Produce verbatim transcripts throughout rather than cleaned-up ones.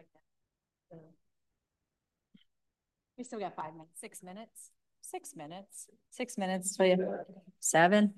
We still got five minutes, six minutes, six minutes, six minutes till you, seven.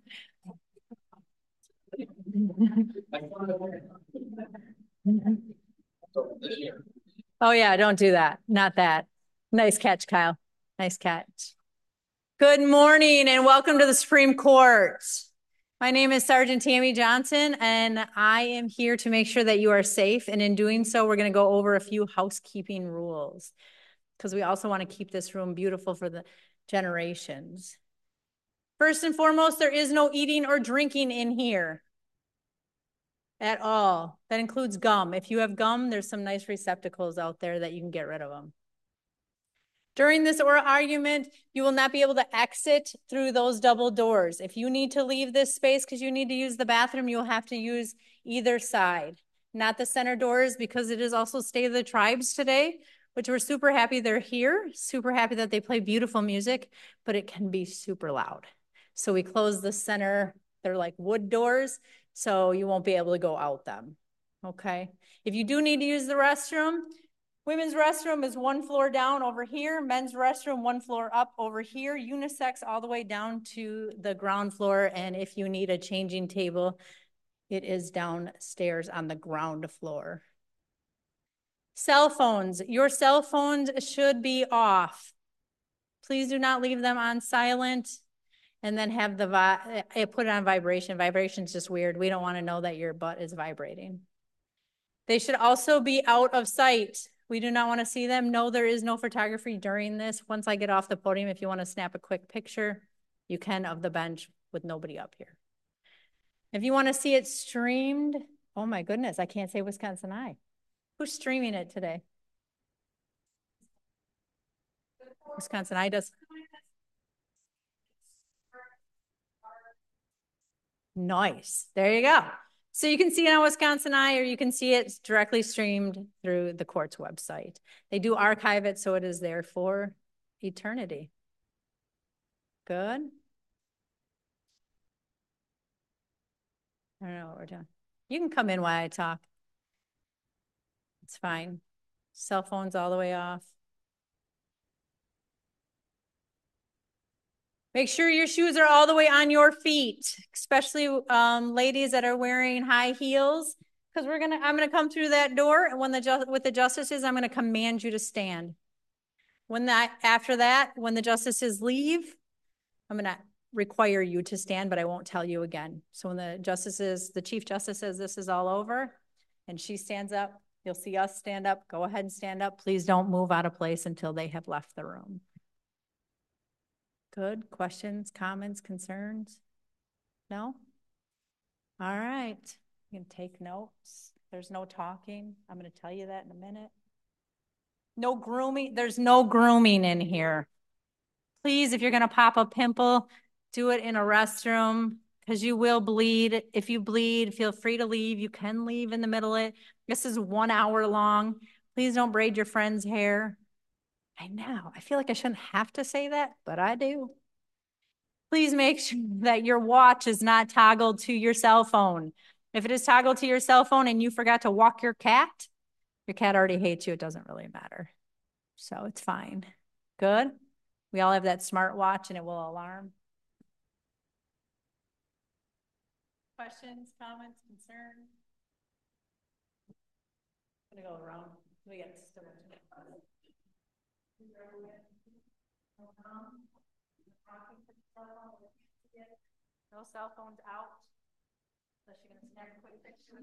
Oh yeah, don't do that. Not that. Nice catch, Kyle. Nice catch. Good morning and welcome to the Supreme Court. My name is Sergeant Tammy Johnson and I am here to make sure that you are safe. And in doing so, we're going to go over a few housekeeping rules because we also want to keep this room beautiful for the generations. First and foremost, there is no eating or drinking in here at all. That includes gum. If you have gum, there's some nice receptacles out there that you can get rid of them. During this oral argument, you will not be able to exit through those double doors. If you need to leave this space because you need to use the bathroom, you'll have to use either side, not the center doors, because it is also State of the Tribes today, which we're super happy they're here, super happy that they play beautiful music, but it can be super loud. So we close the center, they're like wood doors, so you won't be able to go out them, okay? If you do need to use the restroom, women's restroom is one floor down over here. Men's restroom, one floor up over here. Unisex all the way down to the ground floor. And if you need a changing table, it is downstairs on the ground floor. Cell phones. Your cell phones should be off. Please do not leave them on silent and then have the, vi put it on vibration. Vibration's just weird. We don't want to know that your butt is vibrating. They should also be out of sight. We do not want to see them. No, there is no photography during this. Once I get off the podium, if you want to snap a quick picture, you can of the bench with nobody up here. If you want to see it streamed, oh my goodness, I can't say Wisconsin Eye. Who's streaming it today? Wisconsin Eye does. Nice. There you go. So you can see it on Wisconsin Eye, or you can see it directly streamed through the court's website. They do archive it, so it is there for eternity. Good. I don't know what we're doing. You can come in while I talk. It's fine. Cell phones all the way off. Make sure your shoes are all the way on your feet, especially um, ladies that are wearing high heels, because we're gonna. I'm gonna come through that door, and when the with the justices, I'm gonna command you to stand. When that after that, when the justices leave, I'm gonna require you to stand, but I won't tell you again. So when the justices, the Chief Justice says this is all over, and she stands up, you'll see us stand up. Go ahead and stand up. Please don't move out of place until they have left the room. Good. Questions, comments, concerns? No? All right. You can take notes. There's no talking. I'm going to tell you that in a minute. No grooming. There's no grooming in here. Please, if you're going to pop a pimple, do it in a restroom because you will bleed. If you bleed, feel free to leave. You can leave in the middle of it. This is one hour long. Please don't braid your friend's hair. I know. I feel like I shouldn't have to say that, but I do. Please make sure that your watch is not toggled to your cell phone. If it is toggled to your cell phone and you forgot to walk your cat, your cat already hates you. It doesn't really matter. So it's fine. Good. We all have that smart watch and it will alarm. Questions, comments, concerns? I'm gonna go around. We got so much. No cell phones out. Unless you're gonna snap a quick picture.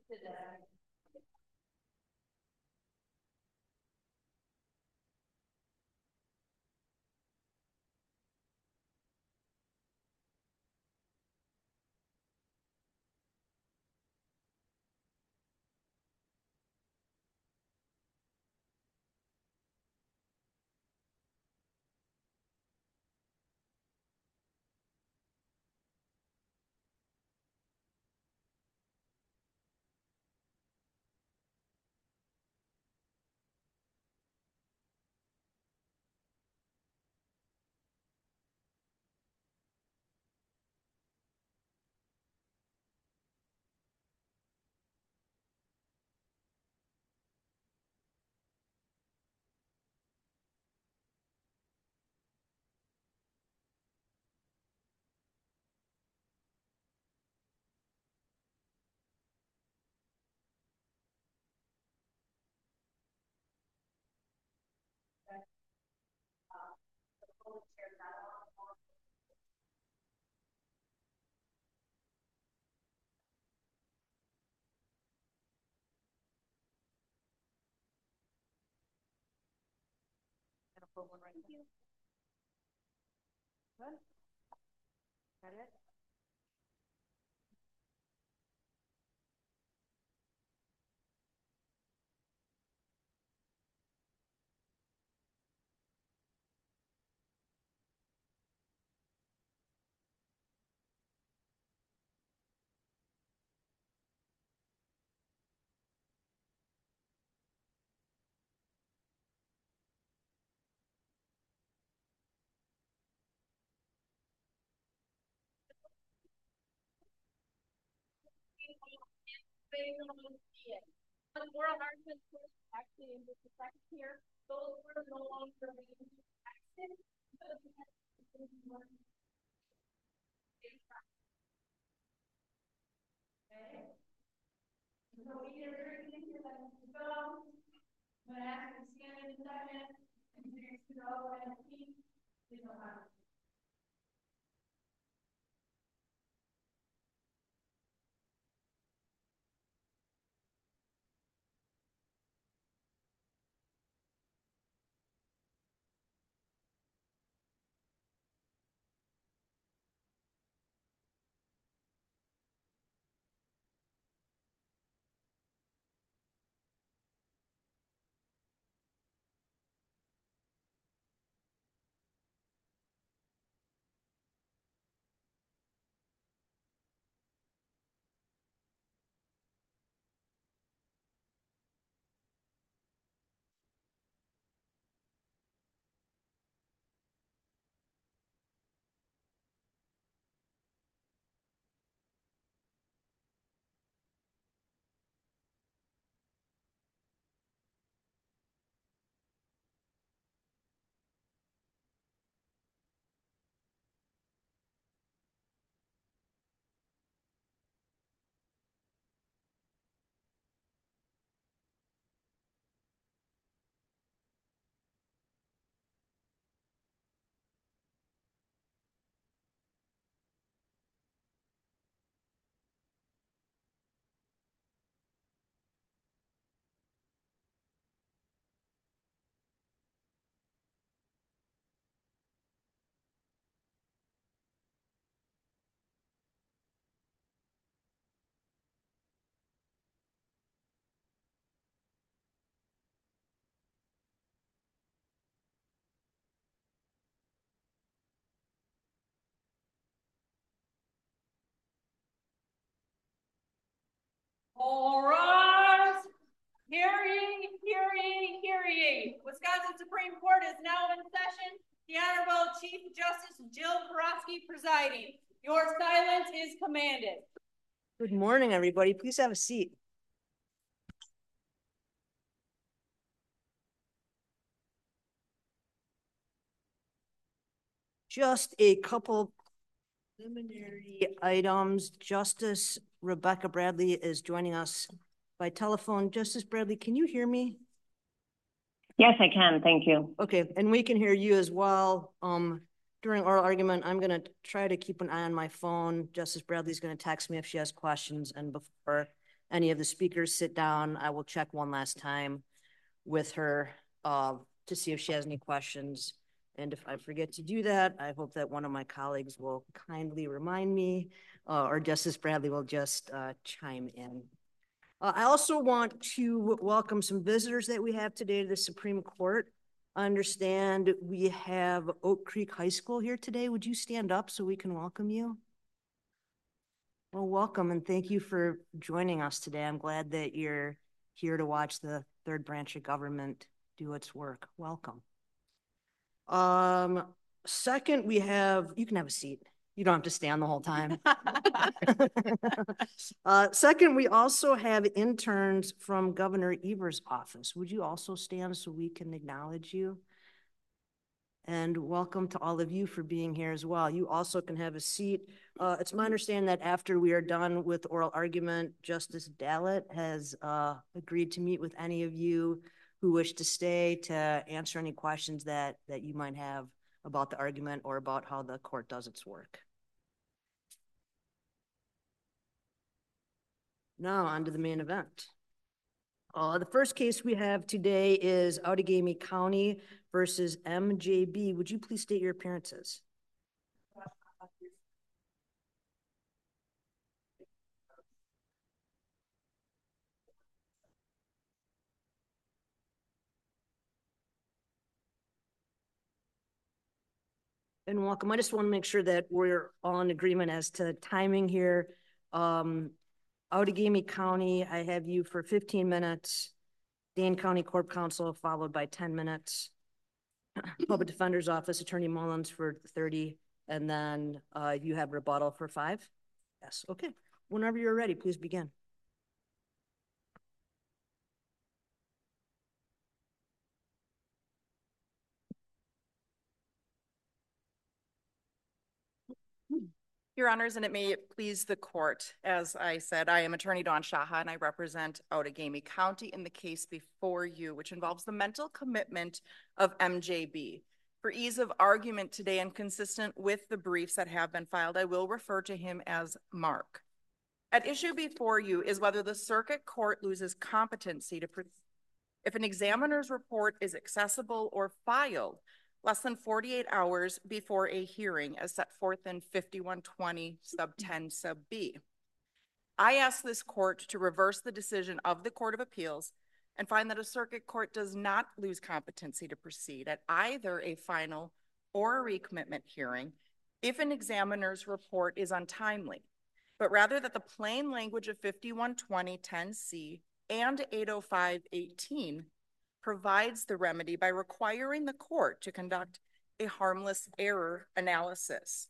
Put one right here. Good. Got it? Oral arguments actually in just a second here. Those were no longer being active. Okay. So we get everything here that needs to go. I'm going to ask you to stand in a second. And you're going to go and keep. You know how to. All right. Hear ye, hear ye, hear ye. Wisconsin Supreme Court is now in session. The Honorable Chief Justice Jill Karofsky presiding. Your silence is commanded. Good morning, everybody. Please have a seat. Just a couple preliminary items. Justice Rebecca Bradley is joining us by telephone. Justice Bradley, can you hear me? Yes, I can. Thank you. Okay, and we can hear you as well. Um, during oral argument, I'm going to try to keep an eye on my phone. Justice Bradley's going to text me if she has questions, and before any of the speakers sit down, I will check one last time with her uh, to see if she has any questions. And if I forget to do that, I hope that one of my colleagues will kindly remind me, uh, or Justice Bradley will just uh, chime in. Uh, I also want to welcome some visitors that we have today to the Supreme Court. I understand we have Oak Creek High School here today. Would you stand up so we can welcome you? Well, welcome and thank you for joining us today. I'm glad that you're here to watch the third branch of government do its work. Welcome. Um, second, we have, you can have a seat. You don't have to stand the whole time. uh, second, we also have interns from Governor Evers' office. Would you also stand so we can acknowledge you? And welcome to all of you for being here as well. You also can have a seat. Uh, it's my understanding that after we are done with oral argument, Justice Dallet has uh, agreed to meet with any of you who wish to stay to answer any questions that, that you might have about the argument or about how the court does its work. Now on to the main event. Uh, the first case we have today is Outagamie County versus M J B. Would you please state your appearances? And welcome. I just want to make sure that we're all in agreement as to timing here. Um, Outagamie County, I have you for fifteen minutes. Dane County Corp Counsel followed by ten minutes. Public Defender's Office, Attorney Mullins for thirty, and then uh, you have rebuttal for five? Yes, okay. Whenever you're ready, please begin. Your Honors, and it may please the court, as I said, I am Attorney Dawn Shaha, and I represent Outagamie County in the case before you, which involves the mental commitment of M J B. For ease of argument today and consistent with the briefs that have been filed, I will refer to him as Mark. At issue before you is whether the circuit court loses competency to if an examiner's report is accessible or filed less than forty-eight hours before a hearing as set forth in fifty-one twenty sub ten sub B. I ask this court to reverse the decision of the Court of Appeals and find that a circuit court does not lose competency to proceed at either a final or a recommitment hearing if an examiner's report is untimely, but rather that the plain language of fifty-one twenty ten C and eight oh five eighteen provides the remedy by requiring the court to conduct a harmless error analysis.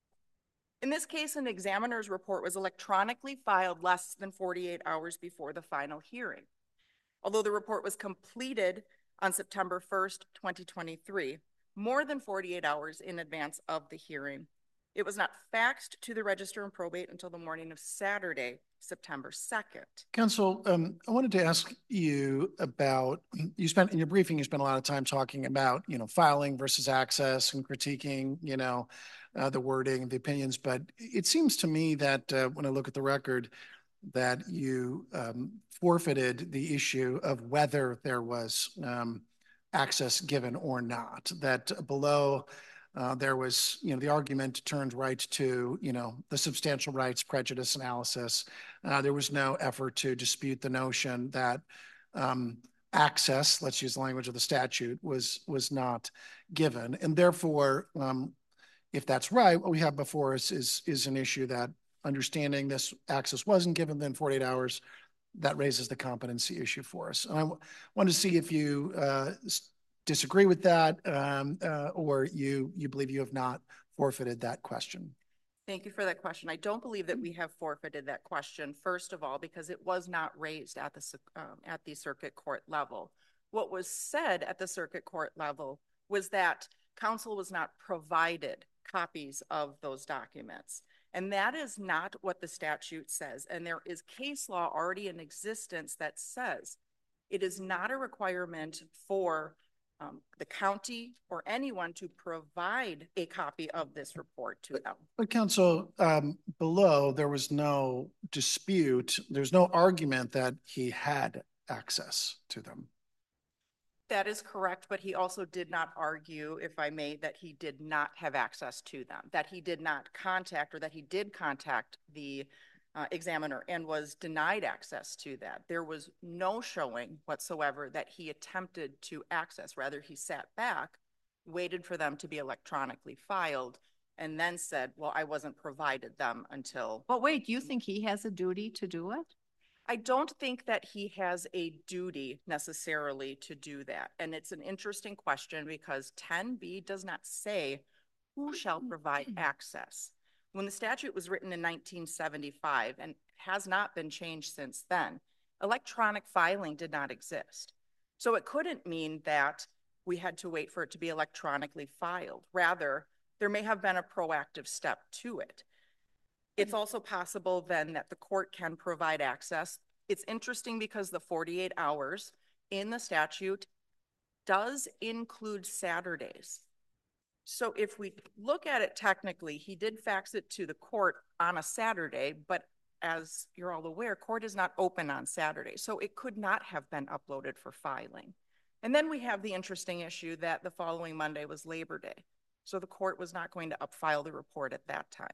In this case, an examiner's report was electronically filed less than forty-eight hours before the final hearing. Although the report was completed on September first, twenty twenty-three, more than forty-eight hours in advance of the hearing, it was not faxed to the Register and Probate until the morning of Saturday, September second. Counsel, um, I wanted to ask you about, you spent in your briefing, you spent a lot of time talking about, you know, filing versus access and critiquing, you know, uh, the wording, the opinions, but it seems to me that uh, when I look at the record, that you um, forfeited the issue of whether there was um, access given or not, that below Uh, there was, you know, the argument turned right to, you know, the substantial rights prejudice analysis. Uh, there was no effort to dispute the notion that um, access, let's use the language of the statute, was was not given. And therefore, um, if that's right, what we have before us is, is an issue that understanding this access wasn't given within forty-eight hours, that raises the competency issue for us. And I w- wanted to see if you uh, disagree with that, um, uh, or you you believe you have not forfeited that question? Thank you for that question. I don't believe that we have forfeited that question, first of all, because it was not raised at the, um, at the circuit court level. What was said at the circuit court level was that counsel was not provided copies of those documents. And that is not what the statute says. And there is case law already in existence that says it is not a requirement for um, the county or anyone to provide a copy of this report to them. But counsel, um, below, there was no dispute. There's no argument that he had access to them. That is correct, but he also did not argue, if I may, that he did not have access to them, that he did not contact or that he did contact the uh, examiner and was denied access to that. There was no showing whatsoever that he attempted to access. Rather, he sat back, waited for them to be electronically filed, and then said, well, I wasn't provided them until. But wait, do you think he has a duty to do it? I don't think that he has a duty necessarily to do that. And it's an interesting question because ten B does not say who shall provide access. When the statute was written in nineteen seventy-five and has not been changed since then, electronic filing did not exist. So it couldn't mean that we had to wait for it to be electronically filed. Rather, there may have been a proactive step to it. It's also possible then that the court can provide access. It's interesting because the forty-eight hours in the statute does include Saturdays. So if we look at it technically, he did fax it to the court on a Saturday, but as you're all aware, court is not open on Saturday. So it could not have been uploaded for filing. And then we have the interesting issue that the following Monday was Labor Day. So the court was not going to upfile the report at that time.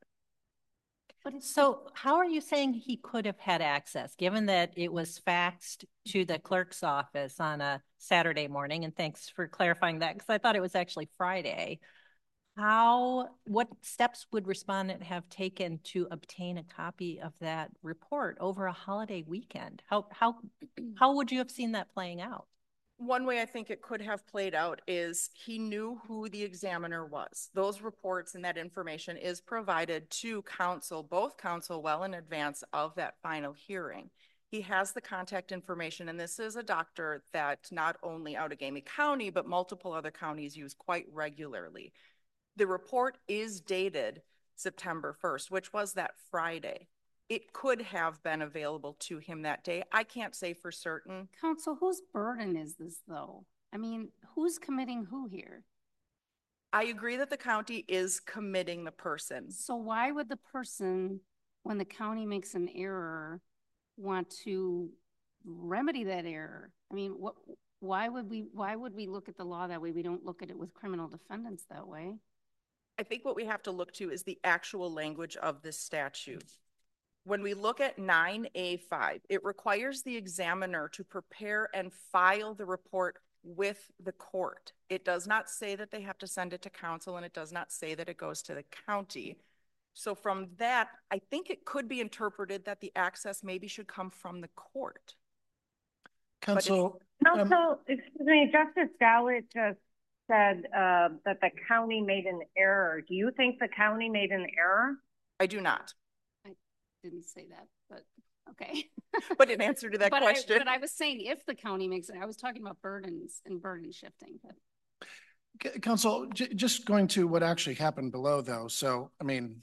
But so how are you saying he could have had access, given that it was faxed to the clerk's office on a Saturday morning? And thanks for clarifying that, because I thought it was actually Friday. How, what steps would respondent have taken to obtain a copy of that report over a holiday weekend? How, how, how would you have seen that playing out? One way I think it could have played out is he knew who the examiner was. Those reports and that information is provided to counsel, both counsel, well in advance of that final hearing. He has the contact information, and this is a doctor that not only Outagamie County, but multiple other counties use quite regularly. The report is dated September first, which was that Friday. It could have been available to him that day. I can't say for certain. Counsel, whose burden is this though? I mean, who's committing who here? I agree that the county is committing the person. So why would the person, when the county makes an error, want to remedy that error? I mean, what, why would we, why would we look at the law that way? We don't look at it with criminal defendants that way. I think what we have to look to is the actual language of this statute. When we look at nine A five, it requires the examiner to prepare and file the report with the court. It does not say that they have to send it to counsel, and it does not say that it goes to the county. So from that, I think it could be interpreted that the access maybe should come from the court. Counsel, Also, um, excuse me, Justice Gowett just said uh, that the county made an error. Do you think the county made an error? I do not. Didn't say that, but okay. But in answer to that but question. I, but I was saying if the county makes it, I was talking about burdens and burden shifting. But. Counsel, j just going to what actually happened below though. So, I mean,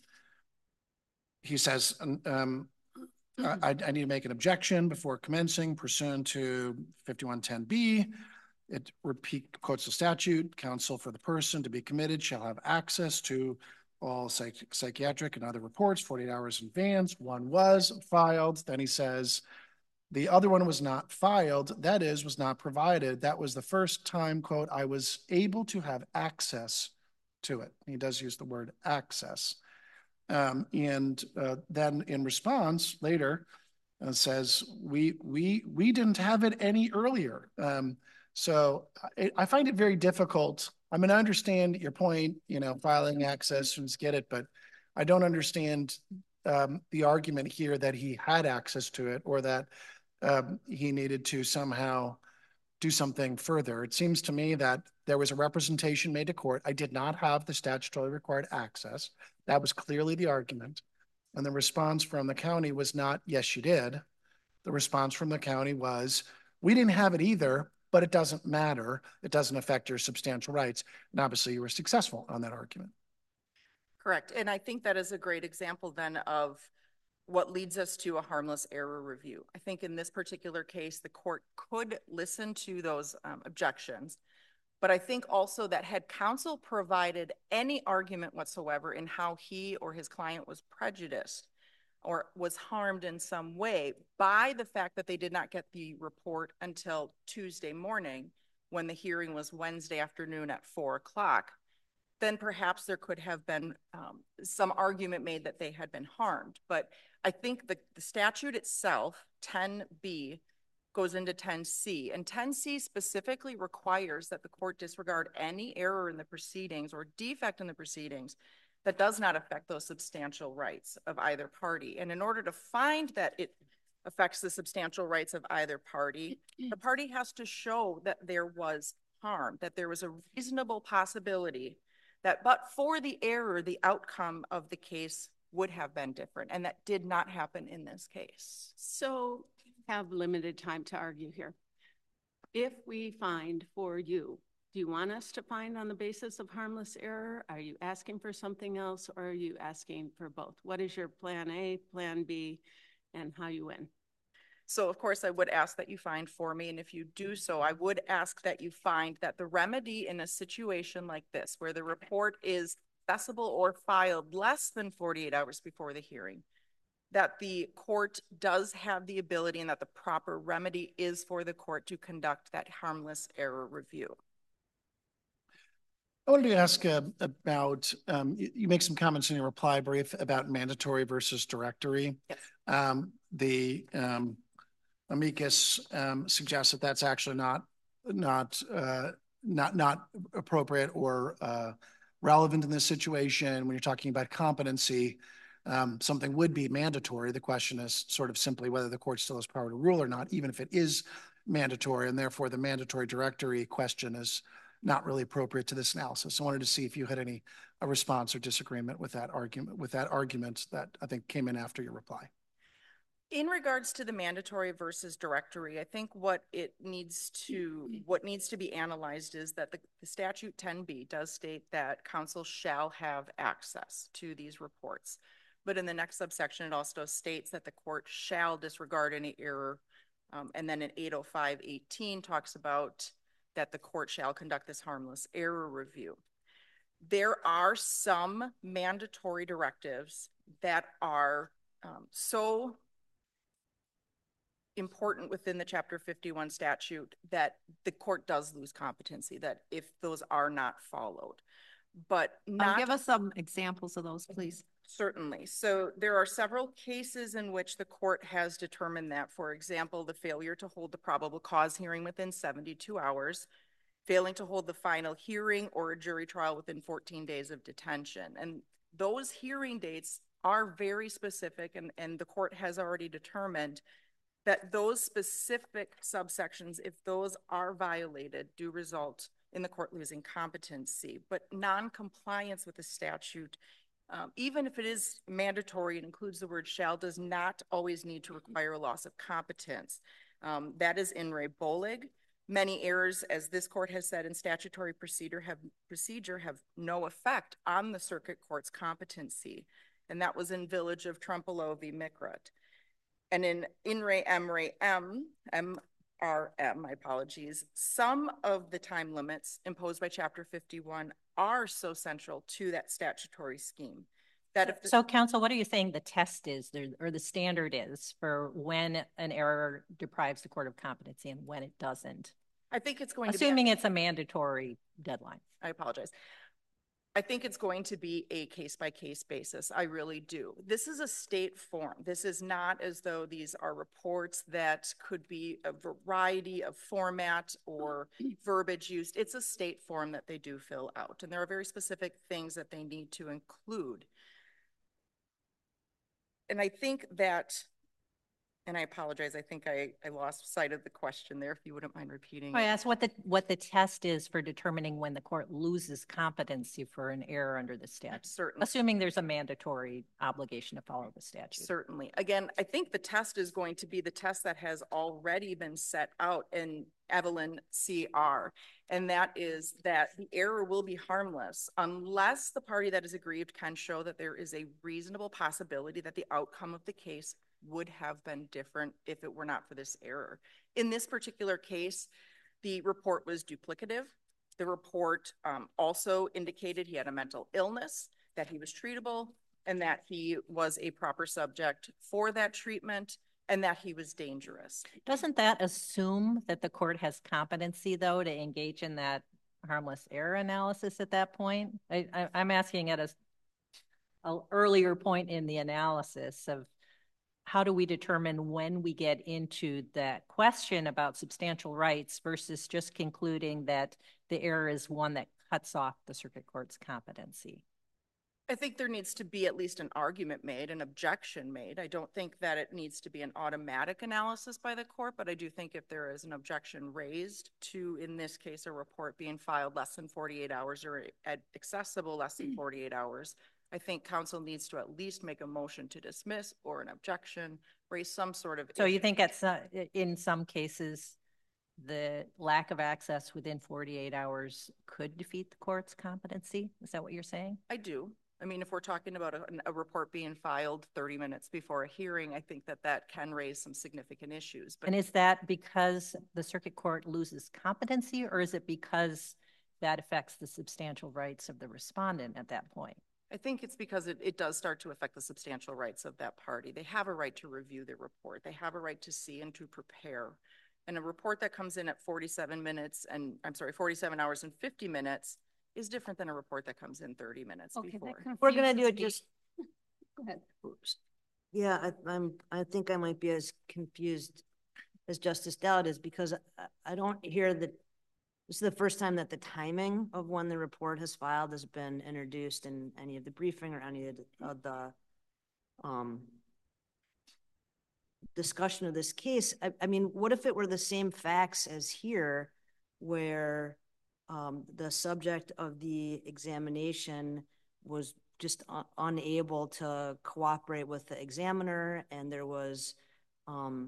he says, um, I, I need to make an objection before commencing pursuant to fifty-one ten B. It repeat quotes the statute. Counsel for the person to be committed shall have access to all psych psychiatric and other reports forty-eight hours in advance. One was filed. Then he says the other one was not filed. That is, was not provided. That was the first time, quote, I was able to have access to it. He does use the word access. Um, and uh, then in response later uh, says, we, we, we didn't have it any earlier. Um, so I, I find it very difficult. I mean, I understand your point, you know, filing access, students get it, but I don't understand um, the argument here that he had access to it or that um, he needed to somehow do something further. It seems to me that there was a representation made to court. I did not have the statutorily required access. That was clearly the argument. And the response from the county was not, yes, you did. The response from the county was, we didn't have it either, but it doesn't matter. It doesn't affect your substantial rights. And obviously you were successful on that argument. Correct. And I think that is a great example then of what leads us to a harmless error review. I think in this particular case, the court could listen to those um, objections, But I think also that had counsel provided any argument whatsoever in how he or his client was prejudiced or was harmed in some way by the fact that they did not get the report until Tuesday morning when the hearing was Wednesday afternoon at four o'clock, then perhaps there could have been um, some argument made that they had been harmed. But I think the, the statute itself, ten B, goes into ten C, and ten C specifically requires that the court disregard any error in the proceedings or defect in the proceedings that does not affect those substantial rights of either party. And in order to find that it affects the substantial rights of either party, the party has to show that there was harm, that there was a reasonable possibility that but for the error, the outcome of the case would have been different. And that did not happen in this case. So have limited time to argue here. If we find for you, do you want us to find on the basis of harmless error? Are you asking for something else, or are you asking for both? What is your plan A, plan B, and how you win? So of course I would ask that you find for me, and if you do so, I would ask that you find that the remedy in a situation like this, where the report is accessible or filed less than forty-eight hours before the hearing, that the court does have the ability and that the proper remedy is for the court to conduct that harmless error review. I wanted to ask uh, about, um, you, you make some comments in your reply brief about mandatory versus directory. Yes. Um, the um, amicus um, suggests that that's actually not, not, uh, not, not appropriate or uh, relevant in this situation. When you're talking about competency, um, something would be mandatory. The question is sort of simply whether the court still has power to rule or not, even if it is mandatory, and therefore the mandatory directory question is not really appropriate to this analysis. I wanted to see if you had any a response or disagreement with that argument, with that argument that I think came in after your reply. In regards to the mandatory versus directory, I think what it needs to, what needs to be analyzed is that the, the statute ten B does state that counsel shall have access to these reports. But in the next subsection, it also states that the court shall disregard any error. Um, and then in eight oh five eighteen talks about that the court shall conduct this harmless error review. There are some mandatory directives that are um, so important within the Chapter fifty-one statute that the court does lose competency, that if those are not followed. But not- Um, give us some examples of those, please. Certainly. So there are several cases in which the court has determined that, for example, the failure to hold the probable cause hearing within seventy-two hours, failing to hold the final hearing or a jury trial within fourteen days of detention. And those hearing dates are very specific, and, and the court has already determined that those specific subsections, if those are violated, do result in the court losing competency. But non-compliance with the statute, um, even if it is mandatory and includes the word shall, does not always need to require a loss of competence. Um, that is in re Bolig. Many errors, as this court has said, in statutory procedure have, procedure have no effect on the circuit court's competency. And that was in Village of Trempolo v. Mikrot. And in In re M re M, M R M, my apologies, some of the time limits imposed by Chapter fifty-one are so central to that statutory scheme that if the- So counsel, what are you saying the test is there, or the standard is for when an error deprives the court of competency and when it doesn't? I think it's going to Assuming be, it's a mandatory deadline. I apologize. I think it's going to be a case-by-case basis. I really do. This is a state form. This is not as though these are reports that could be a variety of format or verbiage used. It's a state form that they do fill out, and there are very specific things that they need to include. And I think that, and I apologize, I think I, I lost sight of the question there, if you wouldn't mind repeating. I asked what the what the test is for determining when the court loses competency for an error under the statute. Certainly. Assuming there's a mandatory obligation to follow the statute. Certainly. Again, I think the test is going to be the test that has already been set out in Evelyn C R, and that is that the error will be harmless unless the party that is aggrieved can show that there is a reasonable possibility that the outcome of the case would have been different if it were not for this error. In this particular case, the report was duplicative. The report um, also indicated he had a mental illness, that he was treatable, and that he was a proper subject for that treatment, and that he was dangerous. Doesn't that assume that the court has competency, though, to engage in that harmless error analysis at that point? I, I, I'm asking at a, a earlier point in the analysis of how do we determine when we get into that question about substantial rights versus just concluding that the error is one that cuts off the circuit court's competency? I think there needs to be at least an argument made, an objection made. I don't think that it needs to be an automatic analysis by the court, but I do think if there is an objection raised to, in this case, a report being filed less than forty-eight hours or accessible less than forty-eight hours, I think counsel needs to at least make a motion to dismiss or an objection, raise some sort of So issue. you think it's uh, in some cases the lack of access within forty-eight hours could defeat the court's competency? Is that what you're saying? I do. I mean, if we're talking about a, a report being filed thirty minutes before a hearing, I think that that can raise some significant issues. But And is that because the circuit court loses competency, or is it because that affects the substantial rights of the respondent at that point? I think it's because it, it does start to affect the substantial rights of that party. They have a right to review the report. They have a right to see and to prepare. And a report that comes in at forty-seven minutes and I'm sorry, forty-seven hours and fifty minutes is different than a report that comes in thirty minutes Okay, before. We're gonna do confuses it me. just, Go ahead. yeah, I, I'm, I think I might be as confused as Justice Dowd is because I, I don't hear that, this is the first time that the timing of when the report has filed has been introduced in any of the briefing or any of the, of the um, discussion of this case. I, I mean, what if it were the same facts as here where um, the subject of the examination was just un unable to cooperate with the examiner, and there was, um,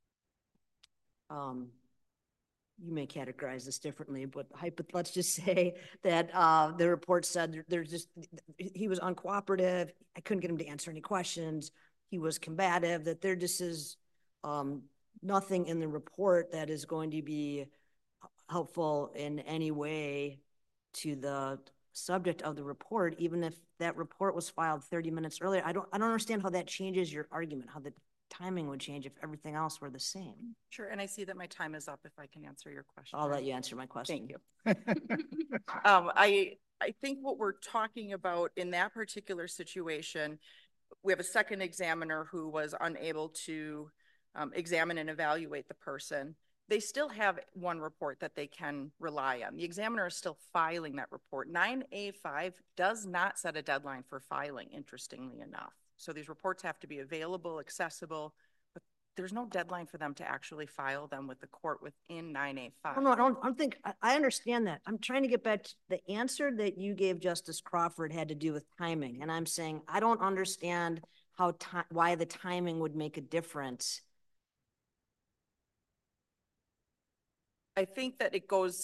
um, you may categorize this differently, but let's just say that uh, the report said there's just, he was uncooperative, I couldn't get him to answer any questions, he was combative, that there just is um, nothing in the report that is going to be helpful in any way to the subject of the report, even if that report was filed thirty minutes earlier. I don't, I don't understand how that changes your argument, how the timing would change if everything else were the same. Sure, and I see that my time is up if I can answer your question. I'll let you answer my question. Thank you. um, I, I think what we're talking about in that particular situation, we have a second examiner who was unable to um, examine and evaluate the person. They still have one report that they can rely on. The examiner is still filing that report. nine A five does not set a deadline for filing, interestingly enough. So these reports have to be available, accessible, but there's no deadline for them to actually file them with the court within nine A five. No, no, I don't, I don't think, I, I understand that. I'm trying to get back to the answer that you gave Justice Crawford had to do with timing. And I'm saying, I don't understand how, why the timing would make a difference. I think that it goes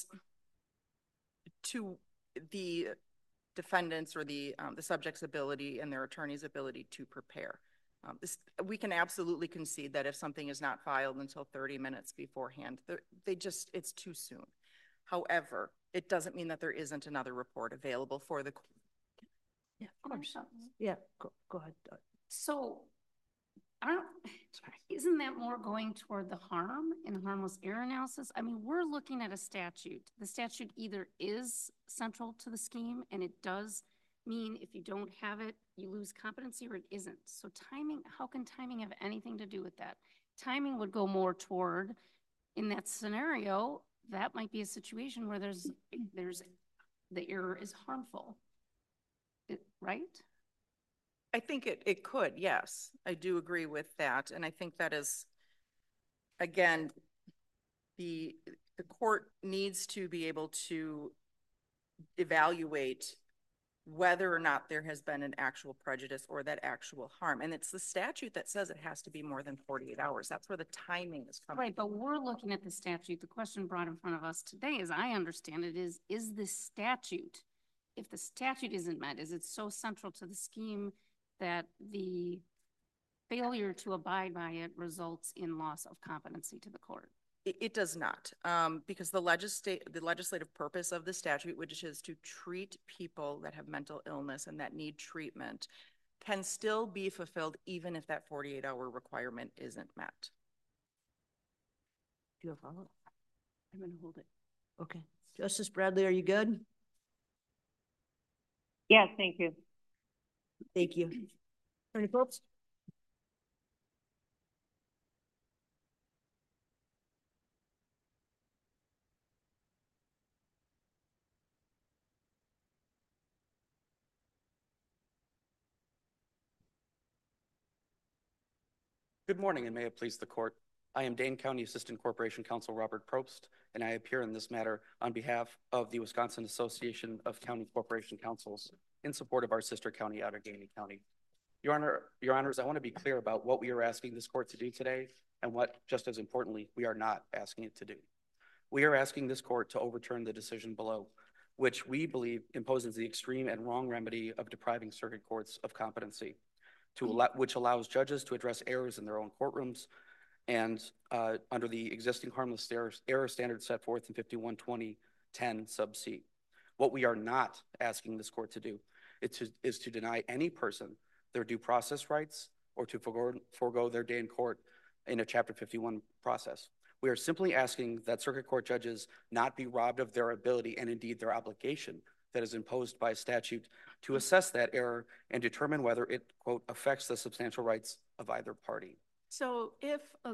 to the defendants or the um, the subject's ability and their attorney's ability to prepare. Um, this, we can absolutely concede that if something is not filed until thirty minutes beforehand, they just, it's too soon. However, it doesn't mean that there isn't another report available for the. Yeah, of course. Yeah, go, go ahead. So, I don't, isn't that more going toward the harm in harmless error analysis? I mean, we're looking at a statute. The statute either is central to the scheme, and it does mean if you don't have it, you lose competency, or it isn't. So timing, how can timing have anything to do with that? Timing would go more toward, in that scenario, that might be a situation where there's, there's, the error is harmful, it, right? I think it, it could, yes. I do agree with that. And I think that is, again, the, the court needs to be able to evaluate whether or not there has been an actual prejudice or that actual harm. And it's the statute that says it has to be more than forty-eight hours. That's where the timing is coming. Right, but we're looking at the statute. The question brought in front of us today, as I understand it, is, is this statute, if the statute isn't met, is it so central to the scheme that the failure to abide by it results in loss of competency to the court? It, it does not, um, because the legislate the legislative purpose of the statute, which is to treat people that have mental illness and that need treatment, can still be fulfilled even if that forty-eight hour requirement isn't met. Do you have a follow-up? I'm going to hold it. Okay. Justice Bradley, are you good? Yes, thank you. Thank you. Attorney Probst? Good morning, and may it please the court. I am Dane County Assistant Corporation Counsel Robert Probst, and I appear in this matter on behalf of the Wisconsin Association of County Corporation Councils in support of our sister county, Outagamie County. Your Honor, Your Honors, I want to be clear about what we are asking this court to do today and what, just as importantly, we are not asking it to do. We are asking this court to overturn the decision below, which we believe imposes the extreme and wrong remedy of depriving circuit courts of competency, to allow, which allows judges to address errors in their own courtrooms and uh, under the existing harmless error, error standard set forth in fifty-one twenty ten sub C. What we are not asking this court to do is to, is to deny any person their due process rights or to forego, forego their day in court in a Chapter fifty-one process. We are simply asking that circuit court judges not be robbed of their ability and indeed their obligation that is imposed by statute to assess that error and determine whether it, quote, affects the substantial rights of either party. So if, uh,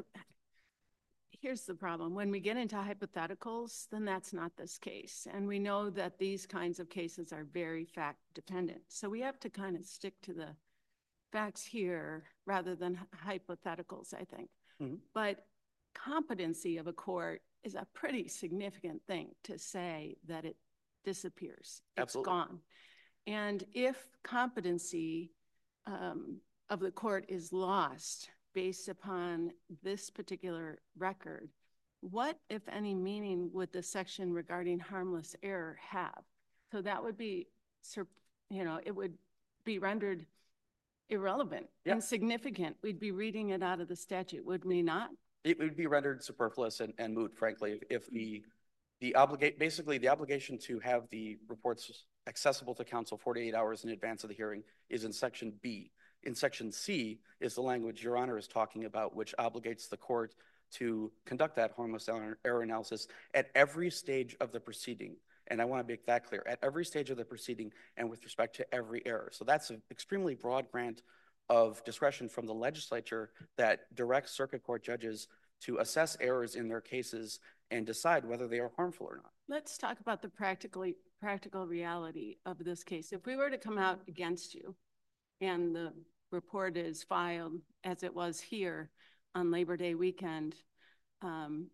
here's the problem. When we get into hypotheticals, then that's not this case. And we know that these kinds of cases are very fact dependent. So we have to kind of stick to the facts here rather than hypotheticals, I think. Mm-hmm. But competency of a court is a pretty significant thing to say that it disappears. It's Absolutely. Gone. And if competency um, of the court is lost based upon this particular record, what, if any, meaning would the section regarding harmless error have? So that would be, you know, it would be rendered irrelevant, yep. insignificant. We'd be reading it out of the statute, would we not? It would be rendered superfluous and, and moot, frankly, if, if the the obligate basically the obligation to have the reports accessible to counsel forty-eight hours in advance of the hearing is in section B. In section C is the language Your Honor is talking about, which obligates the court to conduct that harmless error analysis at every stage of the proceeding. And I want to make that clear, at every stage of the proceeding and with respect to every error. So that's an extremely broad grant of discretion from the legislature that directs circuit court judges to assess errors in their cases and decide whether they are harmful or not. Let's talk about the practically practical reality of this case. If we were to come out against you and the report is filed as it was here on Labor Day weekend, um,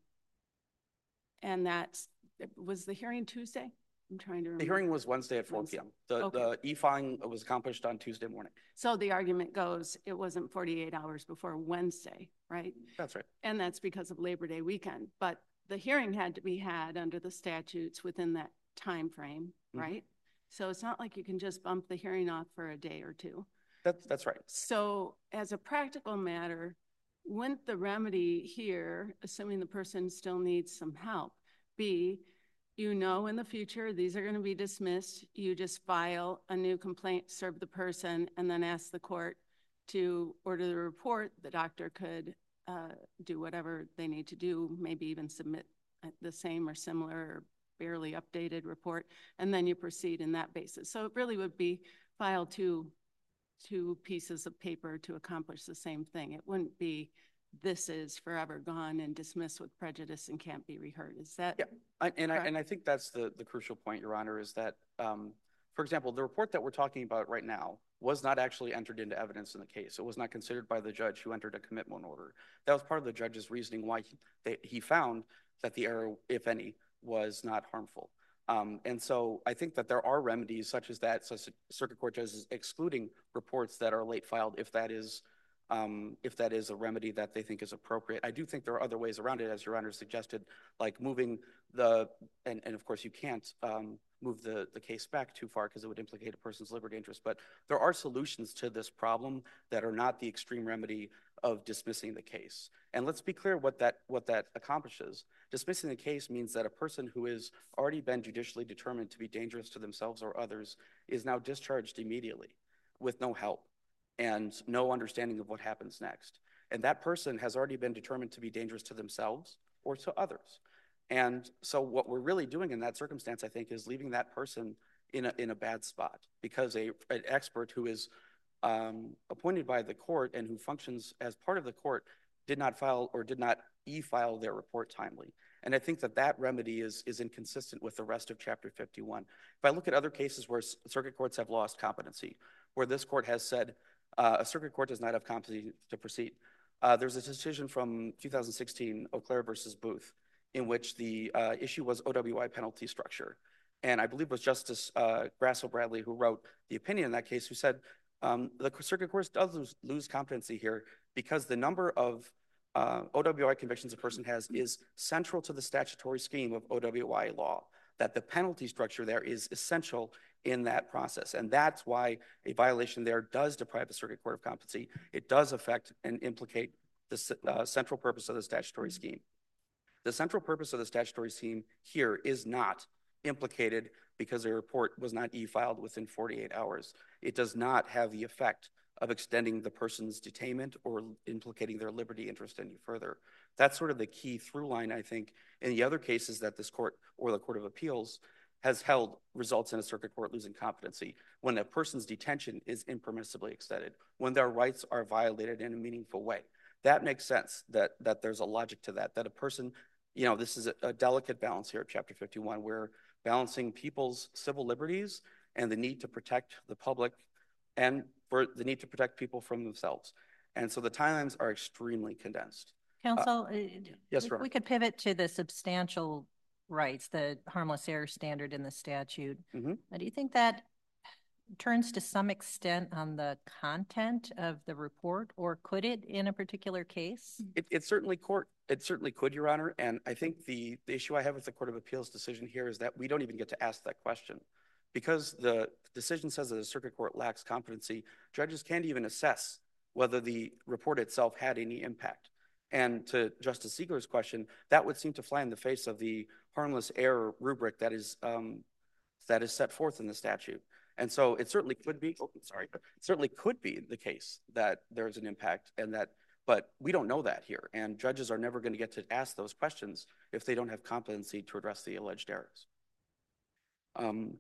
and that's, was the hearing Tuesday? I'm trying to remember. The hearing was Wednesday at four p.m. The, okay. the e-filing was accomplished on Tuesday morning. So the argument goes it wasn't forty-eight hours before Wednesday, right? That's right. And that's because of Labor Day weekend. But the hearing had to be had under the statutes within that time frame, mm-hmm. right? So it's not like you can just bump the hearing off for a day or two. That's, that's right. So as a practical matter, wouldn't the remedy here, assuming the person still needs some help, be, you know, in the future, these are going to be dismissed. You just file a new complaint, serve the person, and then ask the court to order the report. The doctor could uh, do whatever they need to do, maybe even submit the same or similar or barely updated report, and then you proceed in that basis. So it really would be file two, two pieces of paper to accomplish the same thing. It wouldn't be this is forever gone and dismissed with prejudice and can't be reheard. Is that? Yeah, I, and, I, and I think that's the, the crucial point, Your Honor, is that, um, for example, the report that we're talking about right now was not actually entered into evidence in the case. It was not considered by the judge who entered a commitment order. That was part of the judge's reasoning why he, they, he found that the error, if any, was not harmful. Um, and so I think that there are remedies such as that, such as circuit court judges excluding reports that are late filed if that is Um, if that is a remedy that they think is appropriate. I do think there are other ways around it, as Your Honor suggested, like moving the, and, and of course you can't um, move the, the case back too far because it would implicate a person's liberty interest. But there are solutions to this problem that are not the extreme remedy of dismissing the case. And let's be clear what that, what that accomplishes. Dismissing the case means that a person who has already been judicially determined to be dangerous to themselves or others is now discharged immediately with no help and no understanding of what happens next. And that person has already been determined to be dangerous to themselves or to others. And so what we're really doing in that circumstance, I think, is leaving that person in a, in a bad spot, because a, an expert who is um, appointed by the court and who functions as part of the court did not file or did not e-file their report timely. And I think that that remedy is, is inconsistent with the rest of Chapter fifty-one. If I look at other cases where circuit courts have lost competency, where this court has said uh, a circuit court does not have competency to proceed, uh, there's a decision from two thousand sixteen, Eau Claire versus Booth, in which the uh, issue was O W I penalty structure. And I believe it was Justice uh, Grasso Bradley who wrote the opinion in that case, who said um, the circuit court does lose, lose competency here because the number of uh, O W I convictions a person has is central to the statutory scheme of O W I law, that the penalty structure there is essential in that process. And that's why a violation there does deprive the circuit court of competency. It does affect and implicate the uh, central purpose of the statutory scheme. The central purpose of the statutory scheme here is not implicated because a report was not e-filed within forty-eight hours. It does not have the effect of extending the person's detainment or implicating their liberty interest any further. That's sort of the key through line, I think, in the other cases that this court or the Court of Appeals has held results in a circuit court losing competency, when a person's detention is impermissibly extended, when their rights are violated in a meaningful way. That makes sense, that, that there's a logic to that, that a person, you know, this is a, a delicate balance here at Chapter fifty-one. We're balancing people's civil liberties and the need to protect the public and for the need to protect people from themselves. And so the timelines are extremely condensed. Counsel, uh, yes, if Robert. we could pivot to the substantial rights, the harmless error standard in the statute. Mm-hmm. Do you think that turns to some extent on the content of the report, or could it in a particular case? It, it certainly court, it certainly could, Your Honor. And I think the, the issue I have with the Court of Appeals decision here is that we don't even get to ask that question. Because the decision says that the circuit court lacks competency, judges can't even assess whether the report itself had any impact. And to Justice Ziegler's question, that would seem to fly in the face of the harmless error rubric that is um, that is set forth in the statute. And so it certainly could be, oh, sorry, it certainly could be the case that there's an impact and that, but we don't know that here. And judges are never going to get to ask those questions if they don't have competency to address the alleged errors. Um,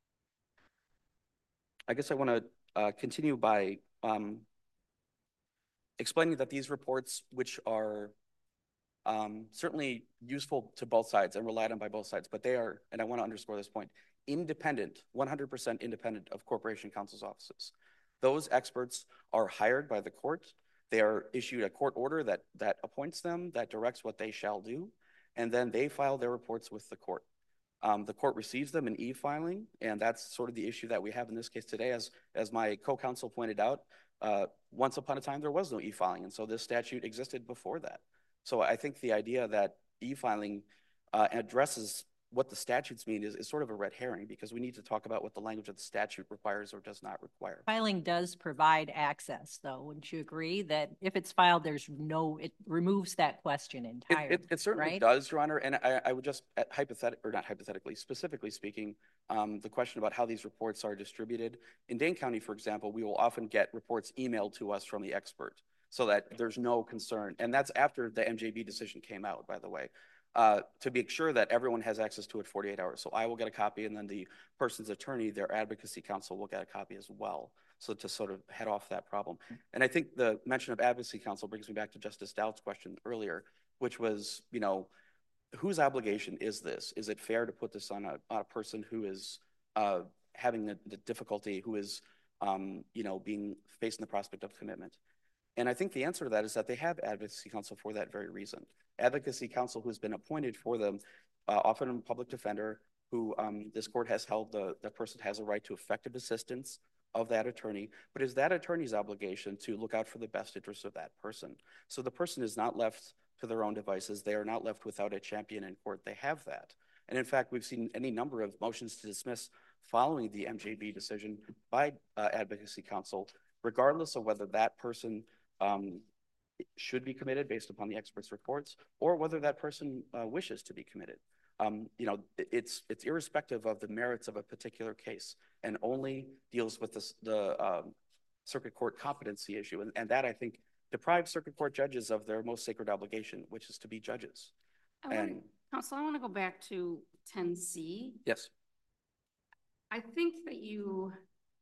I guess I want to uh, continue by um, explaining that these reports, which are um, certainly useful to both sides and relied on by both sides, but they are, and I want to underscore this point, independent, one hundred percent independent of corporation counsel's offices. Those experts are hired by the court. They are issued a court order that, that appoints them, that directs what they shall do, and then they file their reports with the court. Um, the court receives them in e-filing, and that's sort of the issue that we have in this case today. As, as my co-counsel pointed out, uh, once upon a time there was no e-filing, and so this statute existed before that. So I think the idea that e-filing uh, addresses what the statutes mean is, is sort of a red herring, because we need to talk about what the language of the statute requires or does not require. Filing does provide access, though. Wouldn't you agree that if it's filed, there's no, it removes that question entirely? It, it, it certainly right? does, Your Honor. And I, I would just, hypothetically, or not hypothetically, specifically speaking, um, the question about how these reports are distributed. In Dane County, for example, we will often get reports emailed to us from the expert so that there's no concern. And that's after the M J B decision came out, by the way. Uh, to make sure that everyone has access to it forty-eight hours. So I will get a copy, and then the person's attorney, their advocacy counsel, will get a copy as well. So to sort of head off that problem. And I think the mention of advocacy counsel brings me back to Justice Dowd's question earlier, which was, you know, whose obligation is this? Is it fair to put this on a, on a person who is uh, having the, the difficulty, who is, um, you know, being facing the prospect of commitment? And I think the answer to that is that they have advocacy counsel for that very reason. Advocacy counsel who's been appointed for them, uh, often a public defender, who um, this court has held the, the person has a right to effective assistance of that attorney, but it's that attorney's obligation to look out for the best interests of that person. So the person is not left to their own devices. They are not left without a champion in court. They have that. And in fact, we've seen any number of motions to dismiss following the M J B decision by uh, Advocacy Council, regardless of whether that person um, should be committed based upon the experts' reports, or whether that person uh, wishes to be committed. Um, you know, it's it's irrespective of the merits of a particular case, and only deals with this, the um, circuit court competency issue, and, and that I think deprives circuit court judges of their most sacred obligation, which is to be judges. I and wanna, Counsel, I want to go back to ten C. Yes. I think that you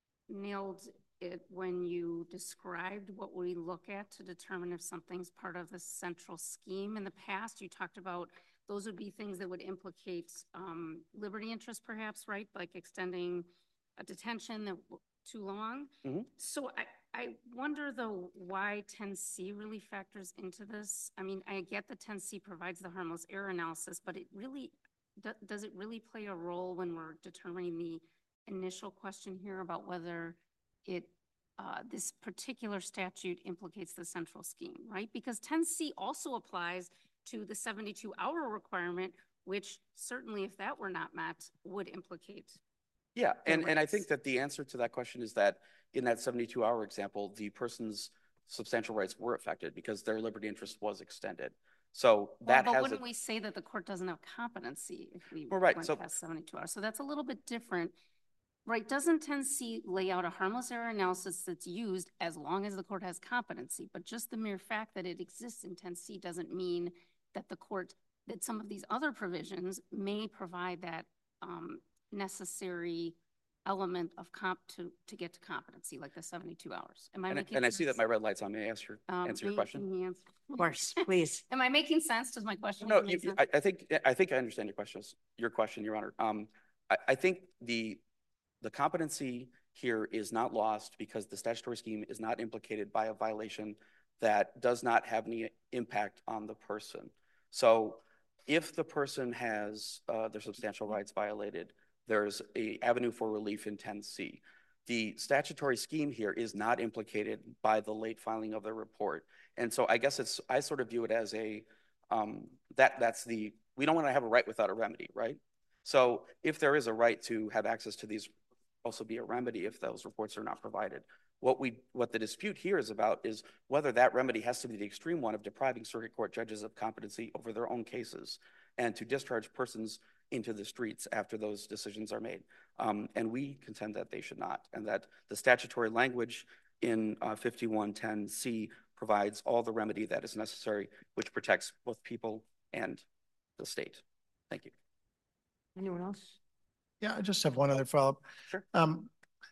nailed it when you described what we look at to determine if something's part of the central scheme. In the past, you talked about those would be things that would implicate um, liberty interest, perhaps, right? Like extending a detention that too long. Mm-hmm. So I, I wonder, though, why ten C really factors into this. I mean, I get that ten C provides the harmless error analysis, but it really, do, does it really play a role when we're determining the initial question here about whether it uh, this particular statute implicates the central scheme, right? Because ten C also applies to the seventy-two hour requirement, which certainly, if that were not met, would implicate. Yeah, and, and I think that the answer to that question is that in that seventy-two hour example, the person's substantial rights were affected because their liberty interest was extended. So that well, but has wouldn't a, we say that the court doesn't have competency if we well, right. went so, past seventy-two hours? So that's a little bit different. Right, doesn't ten C lay out a harmless error analysis that's used as long as the court has competency? But just the mere fact that it exists in ten C doesn't mean that the court, that some of these other provisions may provide that um, necessary element of comp to, to get to competency, like the seventy-two hours. Am I and, making and sense? I see that my red light's on. May I ask your, um, answer your may, question? May answer? Of course, please. Am I making sense? Does my question No, make you, sense? I, I think I think I understand your questions. Your question, Your Honor. Um, I, I think the the competency here is not lost because the statutory scheme is not implicated by a violation that does not have any impact on the person. So if the person has uh, their substantial rights violated, there's a avenue for relief in ten C. The statutory scheme here is not implicated by the late filing of the report. And so I guess it's, I sort of view it as a, um, that that's the, we don't want to have a right without a remedy, right? So if there is a right to have access to these, also be a remedy if those reports are not provided. What we, what the dispute here is about is whether that remedy has to be the extreme one of depriving circuit court judges of competency over their own cases and to discharge persons into the streets after those decisions are made. Um, and we contend that they should not, and that the statutory language in uh, fifty-one ten C provides all the remedy that is necessary, which protects both people and the state. Thank you. Anyone else? Yeah, I just have one other follow-up. Sure. Um,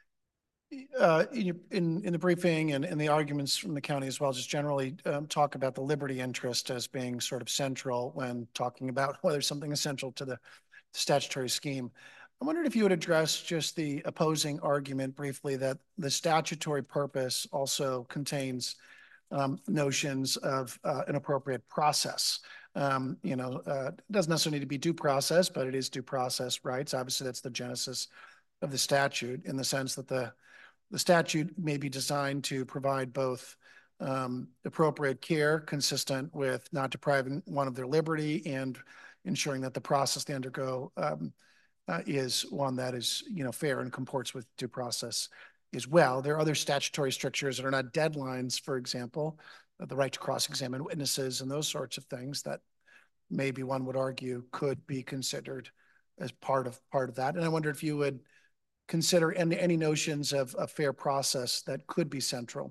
uh, in, your, in, in the briefing and in the arguments from the county as well, just generally um, talk about the liberty interest as being sort of central when talking about whether something is central to the statutory scheme. I wondered if you would address just the opposing argument briefly that the statutory purpose also contains um, notions of uh, an appropriate process. Um, you know, uh, it doesn't necessarily need to be due process, but it is due process rights. Obviously, that's the genesis of the statute in the sense that the, the statute may be designed to provide both um, appropriate care consistent with not depriving one of their liberty and ensuring that the process they undergo um, uh, is one that is, you know, fair and comports with due process as well. There are other statutory strictures that are not deadlines, for example, uh, the right to cross-examine witnesses and those sorts of things that maybe one would argue could be considered as part of part of that. And I wonder if you would consider any, any notions of a fair process that could be central.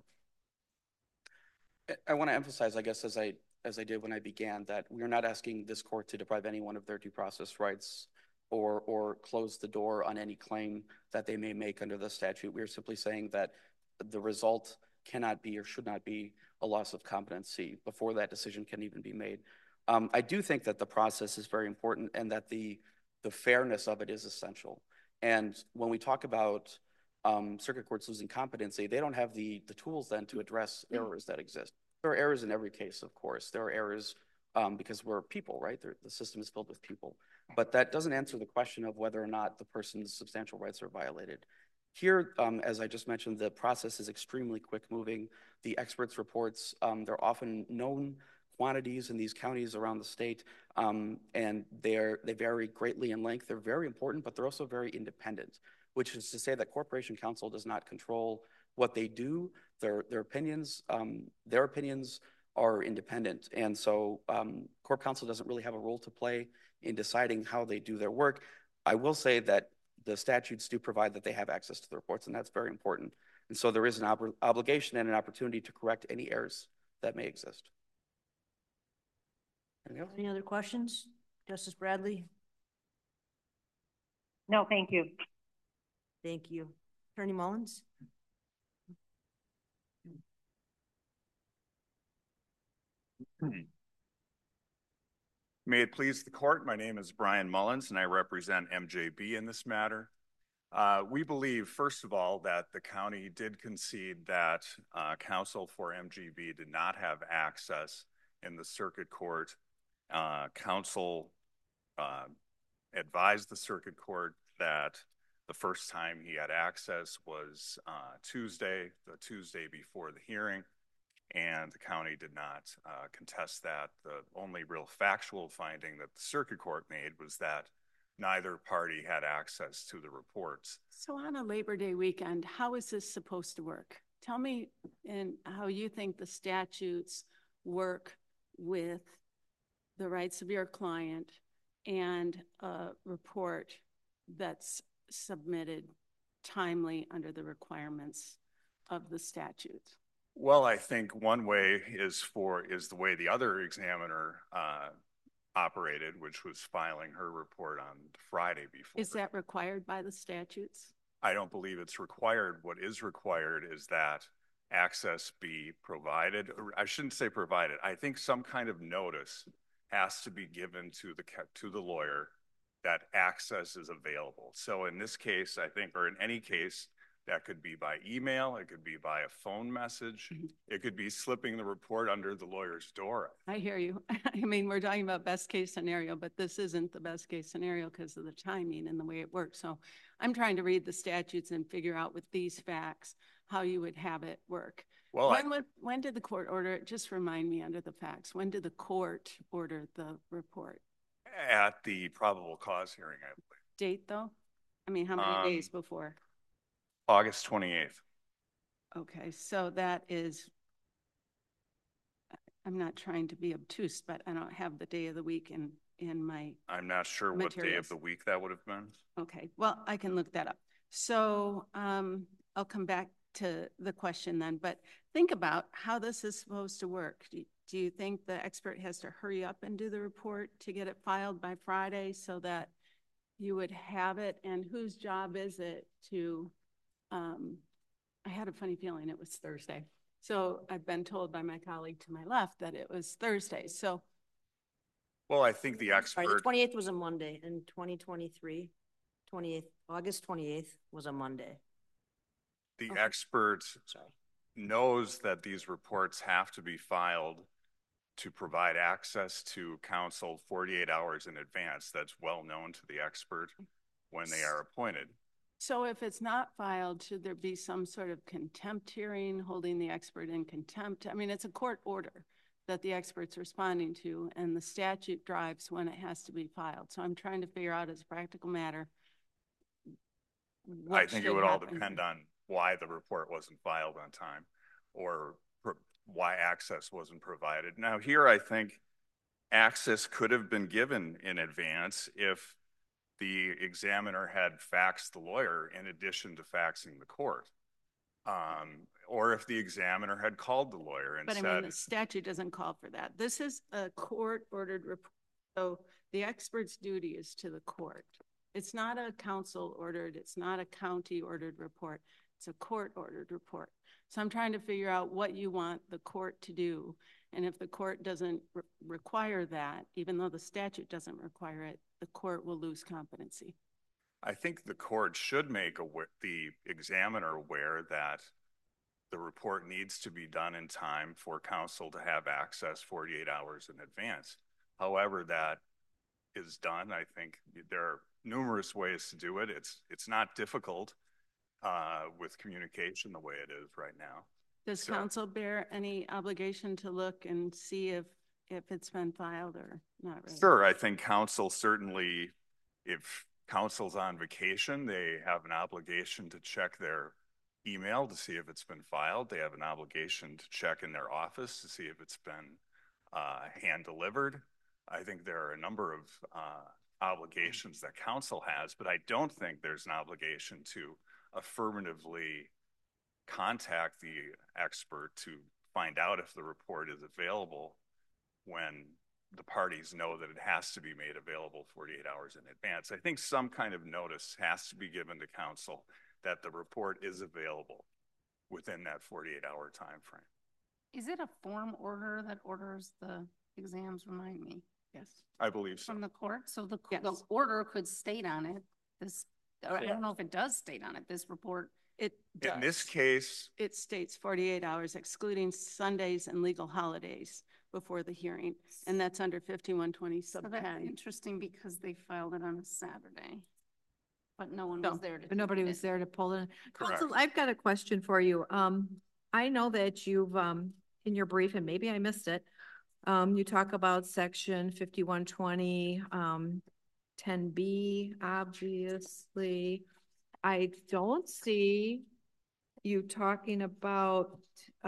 I want to emphasize, I guess, as I as I did when I began, that we're not asking this court to deprive anyone of their due process rights or or close the door on any claim that they may make under the statute. We're simply saying that the result cannot be or should not be a loss of competency before that decision can even be made. Um, I do think that the process is very important and that the the fairness of it is essential. And when we talk about um, circuit courts losing competency, they don't have the the tools then to address errors that exist. There are errors in every case, of course. There are errors um, because we're people, right? They're, the system is filled with people. But that doesn't answer the question of whether or not the person's substantial rights are violated. Here, um, as I just mentioned, the process is extremely quick moving. The experts' reports, um, they're often known quantities in these counties around the state, um, and they're, they vary greatly in length. They're very important, but they're also very independent, which is to say that Corporation Counsel does not control what they do. Their, their opinions, um, their opinions are independent. And so um, Corp Counsel doesn't really have a role to play in deciding how they do their work. I will say that the statutes do provide that they have access to the reports, and that's very important. And so there is an ob obligation and an opportunity to correct any errors that may exist. Any other questions? Justice Bradley? No, thank you. Thank you. Attorney Mullins? May it please the court, my name is Brian Mullins and I represent M J B in this matter. Uh, we believe, first of all, that the county did concede that uh, counsel for M G B did not have access in the circuit court. Uh, counsel uh, advised the circuit court that the first time he had access was uh, Tuesday, the Tuesday before the hearing, and the county did not uh, contest that. The only real factual finding that the circuit court made was that neither party had access to the reports. So on a Labor Day weekend, how is this supposed to work? Tell me in how you think the statutes work with the rights of your client and a report that's submitted timely under the requirements of the statutes. Well, I think one way is for is the way the other examiner uh, operated, which was filing her report on Friday before. Is that required by the statutes? I don't believe it's required. What is required is that access be provided. I shouldn't say provided. I think some kind of notice has to be given to the to the lawyer that access is available. So in this case, I think, or in any case, that could be by email, it could be by a phone message, mm-hmm. It could be slipping the report under the lawyer's door. I hear you. I mean, we're talking about best case scenario, but this isn't the best case scenario because of the timing and the way it works. So I'm trying to read the statutes and figure out with these facts how you would have it work. Well, when, I, when, when did the court order it? Just remind me under the facts. When did the court order the report? At the probable cause hearing, I believe. Date though? I mean, how many um, days before? August twenty-eighth. Okay, so that is, I'm not trying to be obtuse, but I don't have the day of the week in, in my I'm not sure materials. What day of the week that would have been. Okay, well, I can look that up. So um, I'll come back to the question then, but think about how this is supposed to work. Do you, do you think the expert has to hurry up and do the report to get it filed by Friday so that you would have it? And whose job is it to Um, I had a funny feeling it was Thursday. So I've been told by my colleague to my left that it was Thursday. So, well, I think the expert. Sorry, the twenty-eighth was a Monday in twenty twenty-three. twenty-eighth, August twenty-eighth was a Monday. The okay. expert Sorry. knows that these reports have to be filed to provide access to counsel forty-eight hours in advance. That's well known to the expert when they are appointed. So if it's not filed, should there be some sort of contempt hearing holding the expert in contempt? I mean, it's a court order that the expert's responding to, and the statute drives when it has to be filed. So I'm trying to figure out as a practical matter. I think it would all depend on why the report wasn't filed on time or why access wasn't provided. Now here, I think access could have been given in advance if the examiner had faxed the lawyer in addition to faxing the court. Um, or if the examiner had called the lawyer and but said- But I mean, the statute doesn't call for that. This is a court-ordered report. So the expert's duty is to the court. It's not a council-ordered, it's not a county-ordered report. It's a court-ordered report. So I'm trying to figure out what you want the court to do. And if the court doesn't re require that, even though the statute doesn't require it, the court will lose competency. I think the court should make aware, the examiner aware that the report needs to be done in time for counsel to have access forty-eight hours in advance. However that is done, I think there are numerous ways to do it. It's, it's not difficult uh, with communication the way it is right now. Does so, counsel bear any obligation to look and see if if it's been filed or not really? Sure, I think counsel certainly, if counsel's on vacation, they have an obligation to check their email to see if it's been filed. They have an obligation to check in their office to see if it's been uh, hand delivered. I think there are a number of uh, obligations that counsel has, but I don't think there's an obligation to affirmatively contact the expert to find out if the report is available when the parties know that it has to be made available forty-eight hours in advance. I think some kind of notice has to be given to counsel that the report is available within that forty-eight hour time frame. Is it a form order that orders the exams? Remind me. Yes. I believe so. From the court? So the, Yes. the order could state on it, this, or I Sure. don't know if it does state on it, this report. It does. In this case, It states forty-eight hours excluding Sundays and legal holidays before the hearing, and that's under fifty-one twenty So sub that's ten. interesting because they filed it on a Saturday. But no one No, was there to. But nobody do was it. there to pull it. Correct. Counsel, I've got a question for you. Um, I know that you've, um, in your brief, and maybe I missed it, um, you talk about section fifty-one twenty, um, ten B, obviously. I don't see you talking about,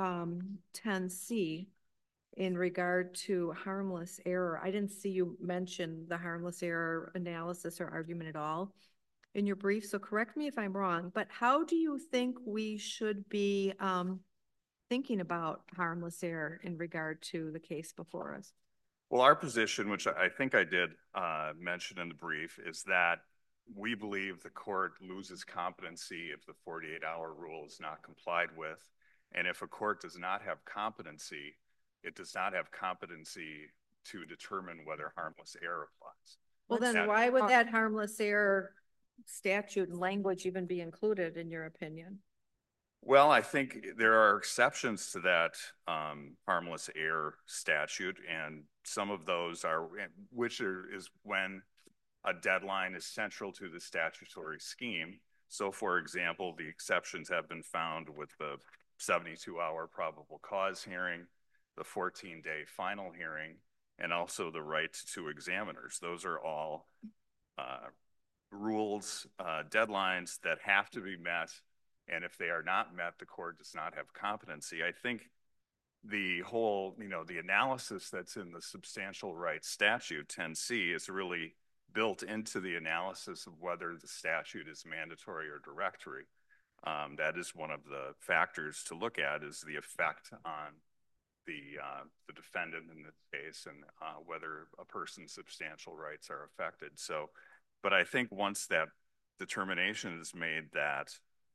um, ten C in regard to harmless error. I didn't see you mention the harmless error analysis or argument at all in your brief, so correct me if I'm wrong, but how do you think we should be um, thinking about harmless error in regard to the case before us? well, our position, which I think I did uh, mention in the brief, is that we believe the court loses competency if the forty-eight hour rule is not complied with. And if a court does not have competency, it does not have competency to determine whether harmless error applies. Well, then That- why would that harmless error statute and language even be included in your opinion? Well, I think there are exceptions to that um, harmless error statute, and some of those are, which are, is when a deadline is central to the statutory scheme. So, for example, the exceptions have been found with the seventy-two hour probable cause hearing, the fourteen day final hearing, and also the right to examiners. Those are all uh, rules, uh, deadlines that have to be met. And if they are not met, the court does not have competency. I think the whole, you know, the analysis that's in the substantial rights statute, ten C, is really built into the analysis of whether the statute is mandatory or directory. Um, that is one of the factors to look at, is the effect on the uh, the defendant in this case, and uh, whether a person's substantial rights are affected. So, but I think once that determination is made that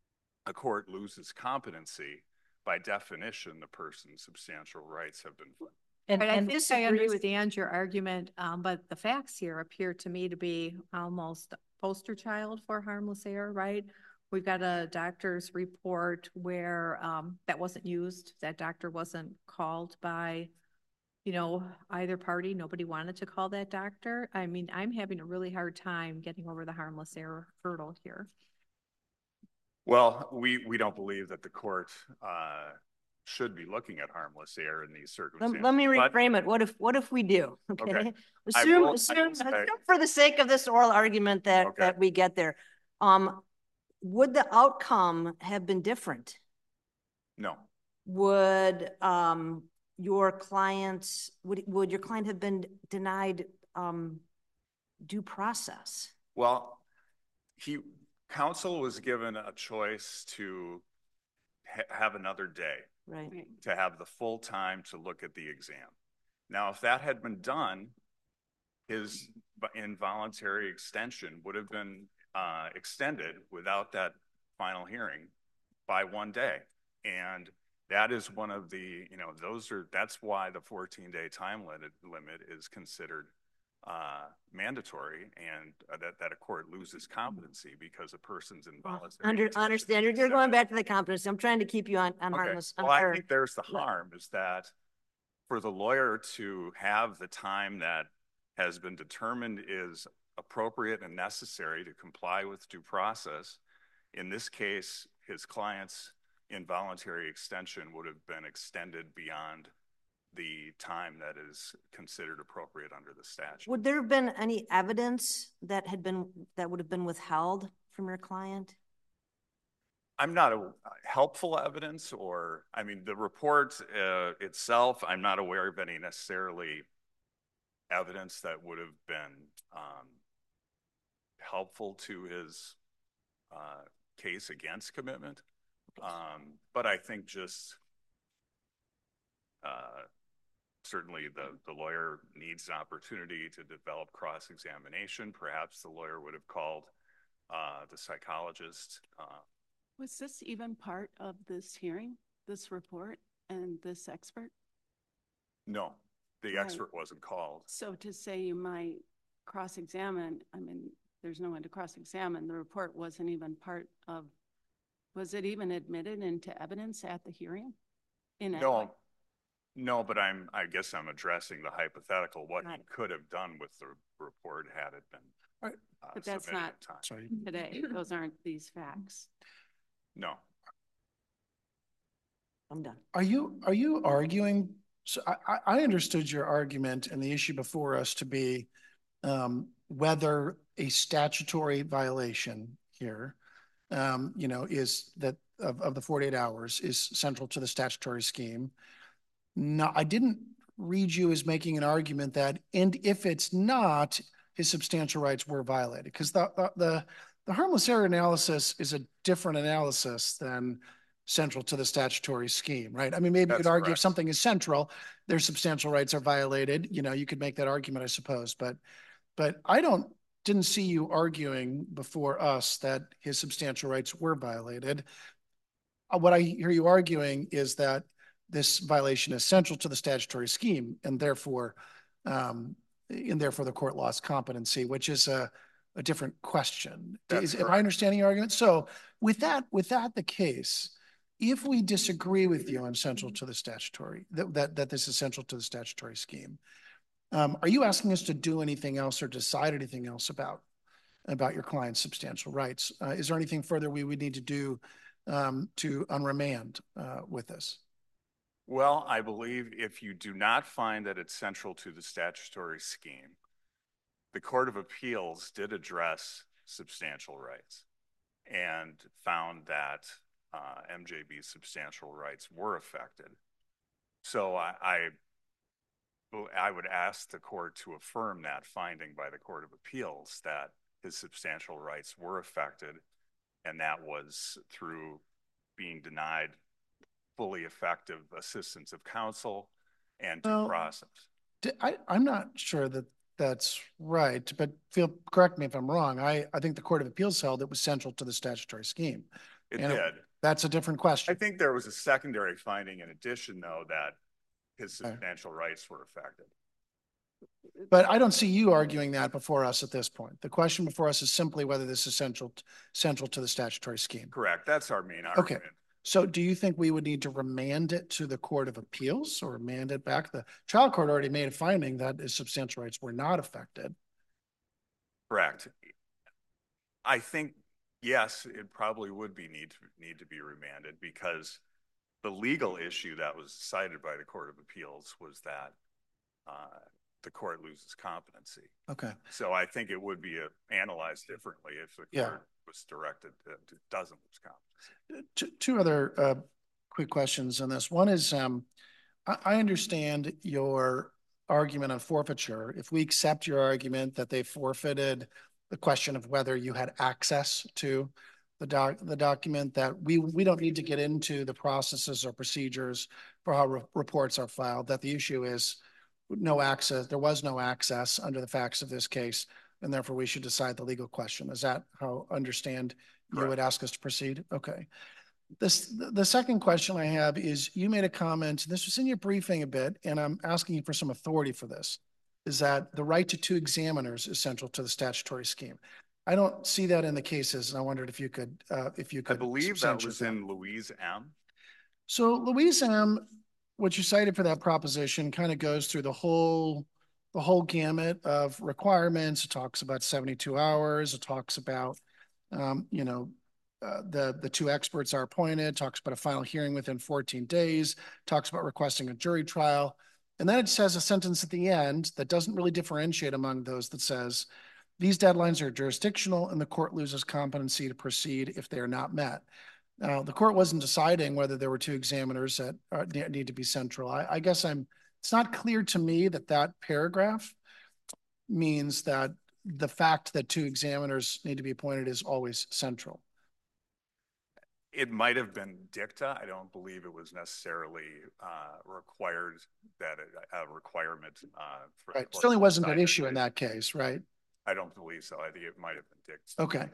a court loses competency, by definition, the person's substantial rights have been violated. And, And- I and think I understand your argument, um, but the facts here appear to me to be almost poster child for harmless error, right? We've got a doctor's report where, um, that wasn't used. That doctor wasn't called by, you know, either party. Nobody wanted to call that doctor. I mean, I'm having a really hard time getting over the harmless error hurdle here. Well, we, we don't believe that the court uh, should be looking at harmless error in these circumstances. Let, let me But- reframe it. What if, what if we do? Okay. Okay. I Assume, will- I assume, will say- assume for the sake of this oral argument that, Okay. that we get there. Um, would the outcome have been different? No, Would, um, your clients, would, would your client have been denied, um, due process? well, he, counsel was given a choice to ha- have another day, Right. to have the full time to look at the exam. Now, if that had been done, his involuntary extension would have been uh, extended without that final hearing by one day. And that is one of the, you know, those are, that's why the fourteen day time limit, limit is considered uh, mandatory, and uh, that, that a court loses competency because a person's involuntary. Under, extension understand, you're, is you're going extended. back to the competency. I'm trying to keep you on, on Okay. harmless. Well, I or- think there's the Let- harm is that for the lawyer to have the time that has been determined is appropriate and necessary to comply with due process. In this case, his client's involuntary extension would have been extended beyond the time that is considered appropriate under the statute. Would there have been any evidence that had been, that would have been withheld from your client? I'm not a helpful evidence, or, I mean, the report uh, itself, I'm not aware of any necessarily evidence that would have been um, helpful to his uh, case against commitment. Um, but I think just uh, certainly the, the lawyer needs an opportunity to develop cross-examination. Perhaps the lawyer would have called uh, the psychologist. Uh, Was this even part of this hearing, this report and this expert? No, the Right. expert wasn't called. So to say you might cross-examine, I mean, there's no one to cross-examine. The report wasn't even part of, was it even admitted into evidence at the hearing? In any way? No, no, but I'm, I guess I'm addressing the hypothetical, what he Right. could have done with the report had it been. Right. uh, But that's submitted not in time. Sorry. today. Those aren't these facts. No. I'm done. Are you, are you arguing, so I, I, I understood your argument and the issue before us to be um, whether a statutory violation here, um, you know, is that of, of the forty-eight hours is central to the statutory scheme. No, I didn't read you as making an argument that, and if it's not, his substantial rights were violated, because the, the, the, the harmless error analysis is a different analysis than central to the statutory scheme, right? I mean, maybe you That's could argue if correct. something is central, their substantial rights are violated. You know, you could make that argument, I suppose, but, but I don't, didn't see you arguing before us that his substantial rights were violated. Uh, What I hear you arguing is that this violation is central to the statutory scheme, and therefore, um, and therefore the court lost competency, which is a, a different question. That's Is, am I correct. understanding your argument? So with that, with that the case, if we disagree with you on central to the statutory, that, that, that this is central to the statutory scheme, um, are you asking us to do anything else or decide anything else about, about your client's substantial rights? Uh, is there anything further we would need to do um, to unremand uh, with this? Well, I believe if you do not find that it's central to the statutory scheme, the Court of Appeals did address substantial rights and found that uh, M J B's substantial rights were affected. So I, I, I would ask the court to affirm that finding by the Court of Appeals that his substantial rights were affected, and that was through being denied fully effective assistance of counsel and due Well, process. D- I, I'm not sure that that's right, but feel, correct me if I'm wrong. I, I think the Court of Appeals held it was central to the statutory scheme. It And did. That's a different question. I think there was a secondary finding in addition, though, that his Okay. substantial rights were affected. But I don't see you arguing that before us at this point. The question before us is simply whether this is central, central to the statutory scheme. Correct. That's our main Okay. argument. So do you think we would need to remand it to the Court of Appeals or remand it back? The trial court already made a finding that his substantial rights were not affected. Correct. I think, yes, it probably would be need to need to be remanded, because the legal issue that was cited by the Court of Appeals was that uh, the court loses competency. Okay. So I think it would be uh, analyzed differently if the Yeah. court was directed that it doesn't lose competency. Two, two other uh, quick questions on this. One is, um, I, I understand your argument on forfeiture. If we accept your argument that they forfeited the question of whether you had access to the doc, the document, that we we don't need to get into the processes or procedures for how re reports are filed, that the issue is no access, there was no access under the facts of this case, and therefore we should decide the legal question. Is that how I understand you Correct. would ask us to proceed? Okay. This, the second question I have is, you made a comment, this was in your briefing a bit, and I'm asking you for some authority for this, is that the right to two examiners is central to the statutory scheme. I don't see that in the cases, and I wondered if you could, uh, if you I could. believe that substantiate was in Louise M. So Louise M., what you cited for that proposition kind of goes through the whole, the whole gamut of requirements. It talks about seventy-two hours. It talks about, um, you know, uh, the, the two experts are appointed, talks about a final hearing within fourteen days, talks about requesting a jury trial. And then it says a sentence at the end that doesn't really differentiate among those that says, these deadlines are jurisdictional and the court loses competency to proceed if they are not met. Now, the court wasn't deciding whether there were two examiners that are, need to be central. I, I guess I'm, it's not clear to me that that paragraph means that the fact that two examiners need to be appointed is always central. It might have been dicta. I don't believe it was necessarily uh, required that a, a requirement. Uh, for right. It certainly wasn't an issue it. in that case, right? I don't believe so. I think it might have been dicta. Okay.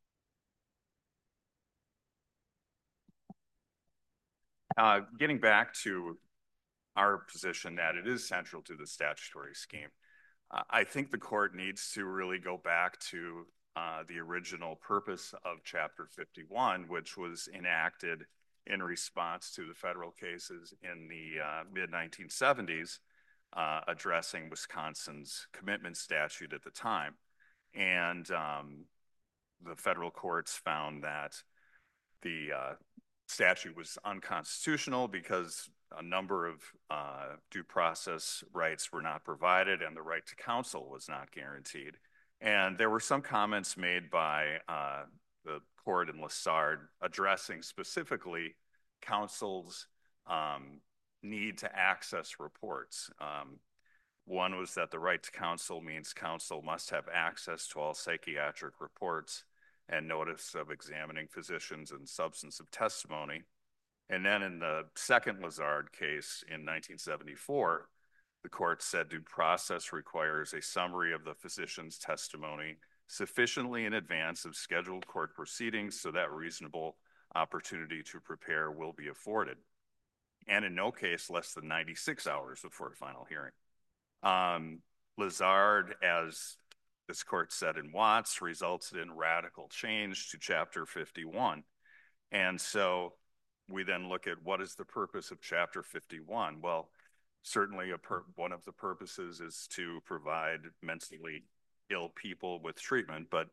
Uh, getting back to our position that it is central to the statutory scheme, uh, I think the court needs to really go back to Uh, the original purpose of Chapter fifty-one, which was enacted in response to the federal cases in the uh, mid nineteen seventies, uh, addressing Wisconsin's commitment statute at the time. And um, the federal courts found that the uh, statute was unconstitutional because a number of uh, due process rights were not provided and the right to counsel was not guaranteed. And there were some comments made by uh, the court in Lessard addressing specifically counsel's um, need to access reports. Um, one was that the right to counsel means counsel must have access to all psychiatric reports and notice of examining physicians and substance of testimony. And then in the second Lessard case in nineteen seventy-four, the court said due process requires a summary of the physician's testimony sufficiently in advance of scheduled court proceedings so that reasonable opportunity to prepare will be afforded, and in no case less than ninety-six hours before a final hearing. Um, Lessard, as this court said in Watts, resulted in radical change to Chapter fifty-one. And so we then look at what is the purpose of Chapter fifty-one? Well, certainly a per one of the purposes is to provide mentally ill people with treatment, but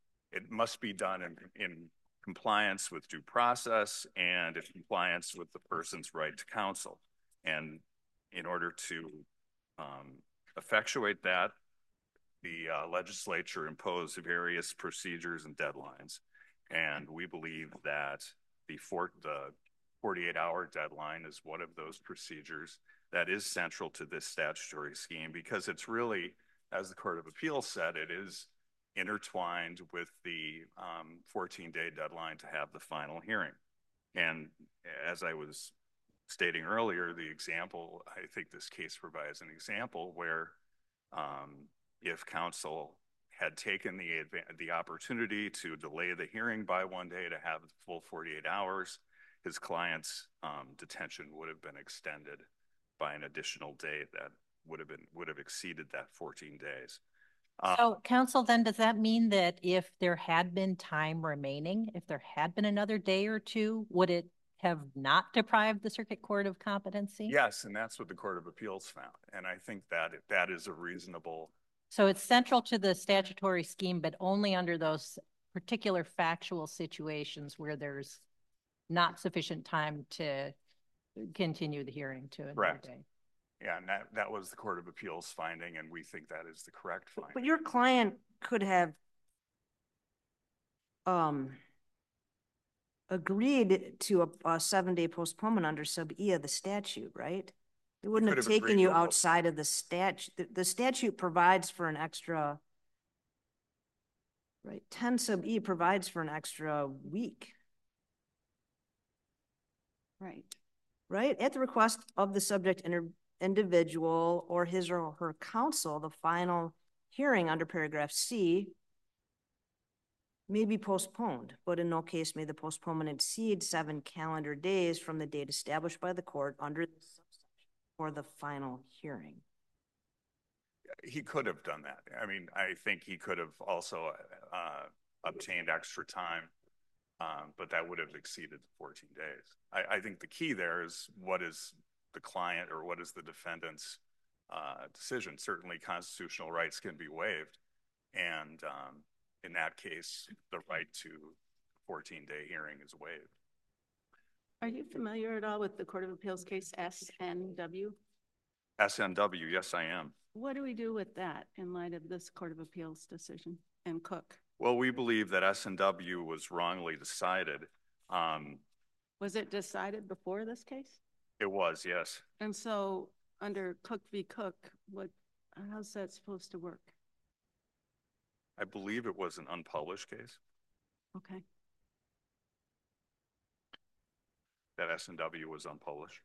it must be done in, in compliance with due process and in compliance with the person's right to counsel. And in order to um, effectuate that, the uh, legislature imposed various procedures and deadlines. And we believe that the, for the forty-eight hour deadline is one of those procedures that is central to this statutory scheme because it's really, as the Court of Appeals said, it is intertwined with the um, fourteen day deadline to have the final hearing. And as I was stating earlier, the example, I think this case provides an example where um, if counsel had taken the, the opportunity to delay the hearing by one day to have the full forty-eight hours, his client's um, detention would have been extended by an additional day that would have been would have exceeded that fourteen days. Um, so, counsel, then does that mean that if there had been time remaining, if there had been another day or two, would it have not deprived the circuit court of competency? Yes, and that's what the Court of Appeals found. And I think that that is a reasonable. So it's central to the statutory scheme, but only under those particular factual situations where there's not sufficient time to continue the hearing to another Correct. day. Yeah, and that, that was the Court of Appeals finding, and we think that is the correct finding. But your client could have um, agreed to a, a seven-day postponement under sub E of the statute, right? It wouldn't have, have taken you outside of the statute. The, the statute provides for an extra, right? ten sub E provides for an extra week. Right. Right? At the request of the subject inter individual or his or her counsel, the final hearing under paragraph C may be postponed, but in no case may the postponement exceed seven calendar days from the date established by the court under the subsection for the final hearing. He could have done that. I mean, I think he could have also uh, obtained extra time, um, but that would have exceeded fourteen days. I, I think the key there is what is the client or what is the defendant's uh, decision. Certainly constitutional rights can be waived, and um, in that case, the right to fourteen day hearing is waived. Are you familiar at all with the Court of Appeals case S N W? S N W, yes, I am. What do we do with that in light of this Court of Appeals decision and Cook? Well, we believe that S N W was wrongly decided. Um, Was it decided before this case? It was, yes. And so under Cook v. Cook, what, how's that supposed to work? I believe it was an unpublished case. Okay. That S N W was unpublished.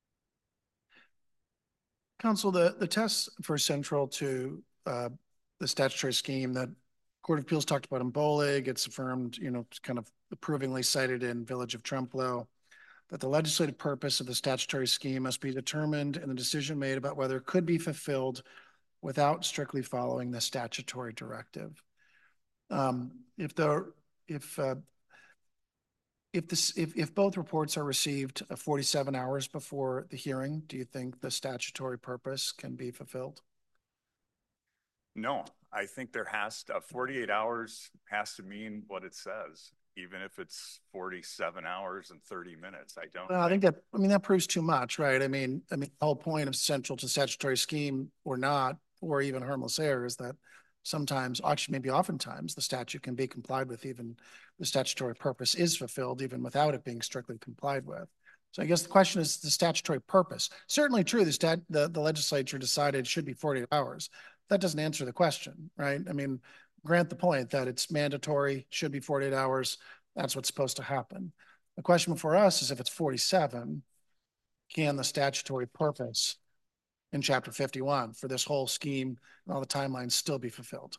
Counsel, the, the tests for central to uh, the statutory scheme that Court of Appeals talked about in Bolig, it's affirmed, you know, kind of approvingly cited in Village of Trempealeau, that the legislative purpose of the statutory scheme must be determined and the decision made about whether it could be fulfilled without strictly following the statutory directive. Um, if the if uh, if this if if both reports are received uh, forty-seven hours before the hearing, do you think the statutory purpose can be fulfilled? No, I think there has to, uh, forty-eight hours has to mean what it says, even if it's forty-seven hours and thirty minutes. I don't. Well, I think that, I mean, that proves too much, right? I mean, I mean, the whole point of central to statutory scheme or not, or even harmless error is that sometimes, actually maybe oftentimes, the statute can be complied with, even the statutory purpose is fulfilled, even without it being strictly complied with. So I guess the question is the statutory purpose. Certainly true, the, stat, the, the legislature decided it should be forty-eight hours. That doesn't answer the question, right? I mean, grant the point that it's mandatory, should be forty-eight hours. That's what's supposed to happen. The question for us is if it's forty-seven, can the statutory purpose in chapter fifty-one for this whole scheme and all the timelines still be fulfilled?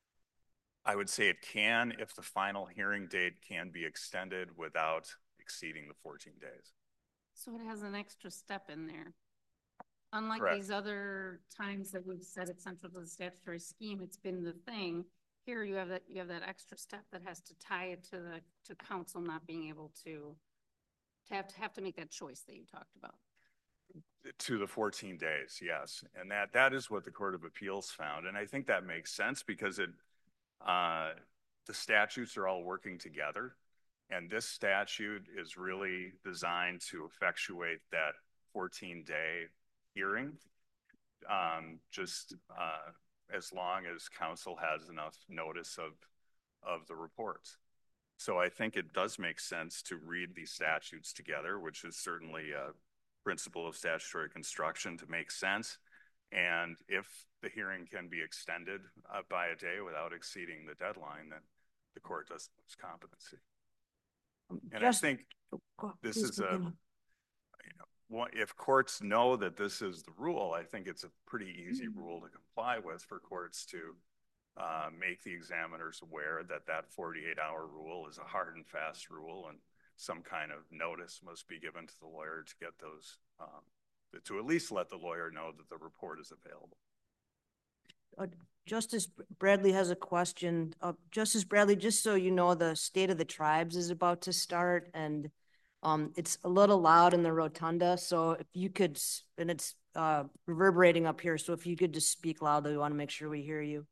I would say it can if the final hearing date can be extended without exceeding the fourteen days. So it has an extra step in there. Unlike Correct. These other times that we've said it's central to the statutory scheme, it's been the thing. Here you have that you have that extra step that has to tie it to the to council not being able to to have to have to make that choice that you talked about. To the fourteen days, yes. And that that is what the Court of Appeals found. And I think that makes sense because it uh, the statutes are all working together. And this statute is really designed to effectuate that fourteen day hearing, um, just uh, as long as council has enough notice of, of the reports. So I think it does make sense to read these statutes together, which is certainly a principle of statutory construction to make sense. And if the hearing can be extended uh, by a day without exceeding the deadline, then the court does its competency. And Just, I think this is a, you know, if courts know that this is the rule, I think it's a pretty easy rule to comply with for courts to uh, make the examiners aware that that forty-eight hour rule is a hard and fast rule, and some kind of notice must be given to the lawyer to get those, um, to at least let the lawyer know that the report is available. Uh, Justice Bradley has a question. Uh, Justice Bradley, just so you know, the State of the Tribes is about to start, and um, it's a little loud in the rotunda. So if you could, and it's uh, reverberating up here. So if you could just speak loudly, we want to make sure we hear you.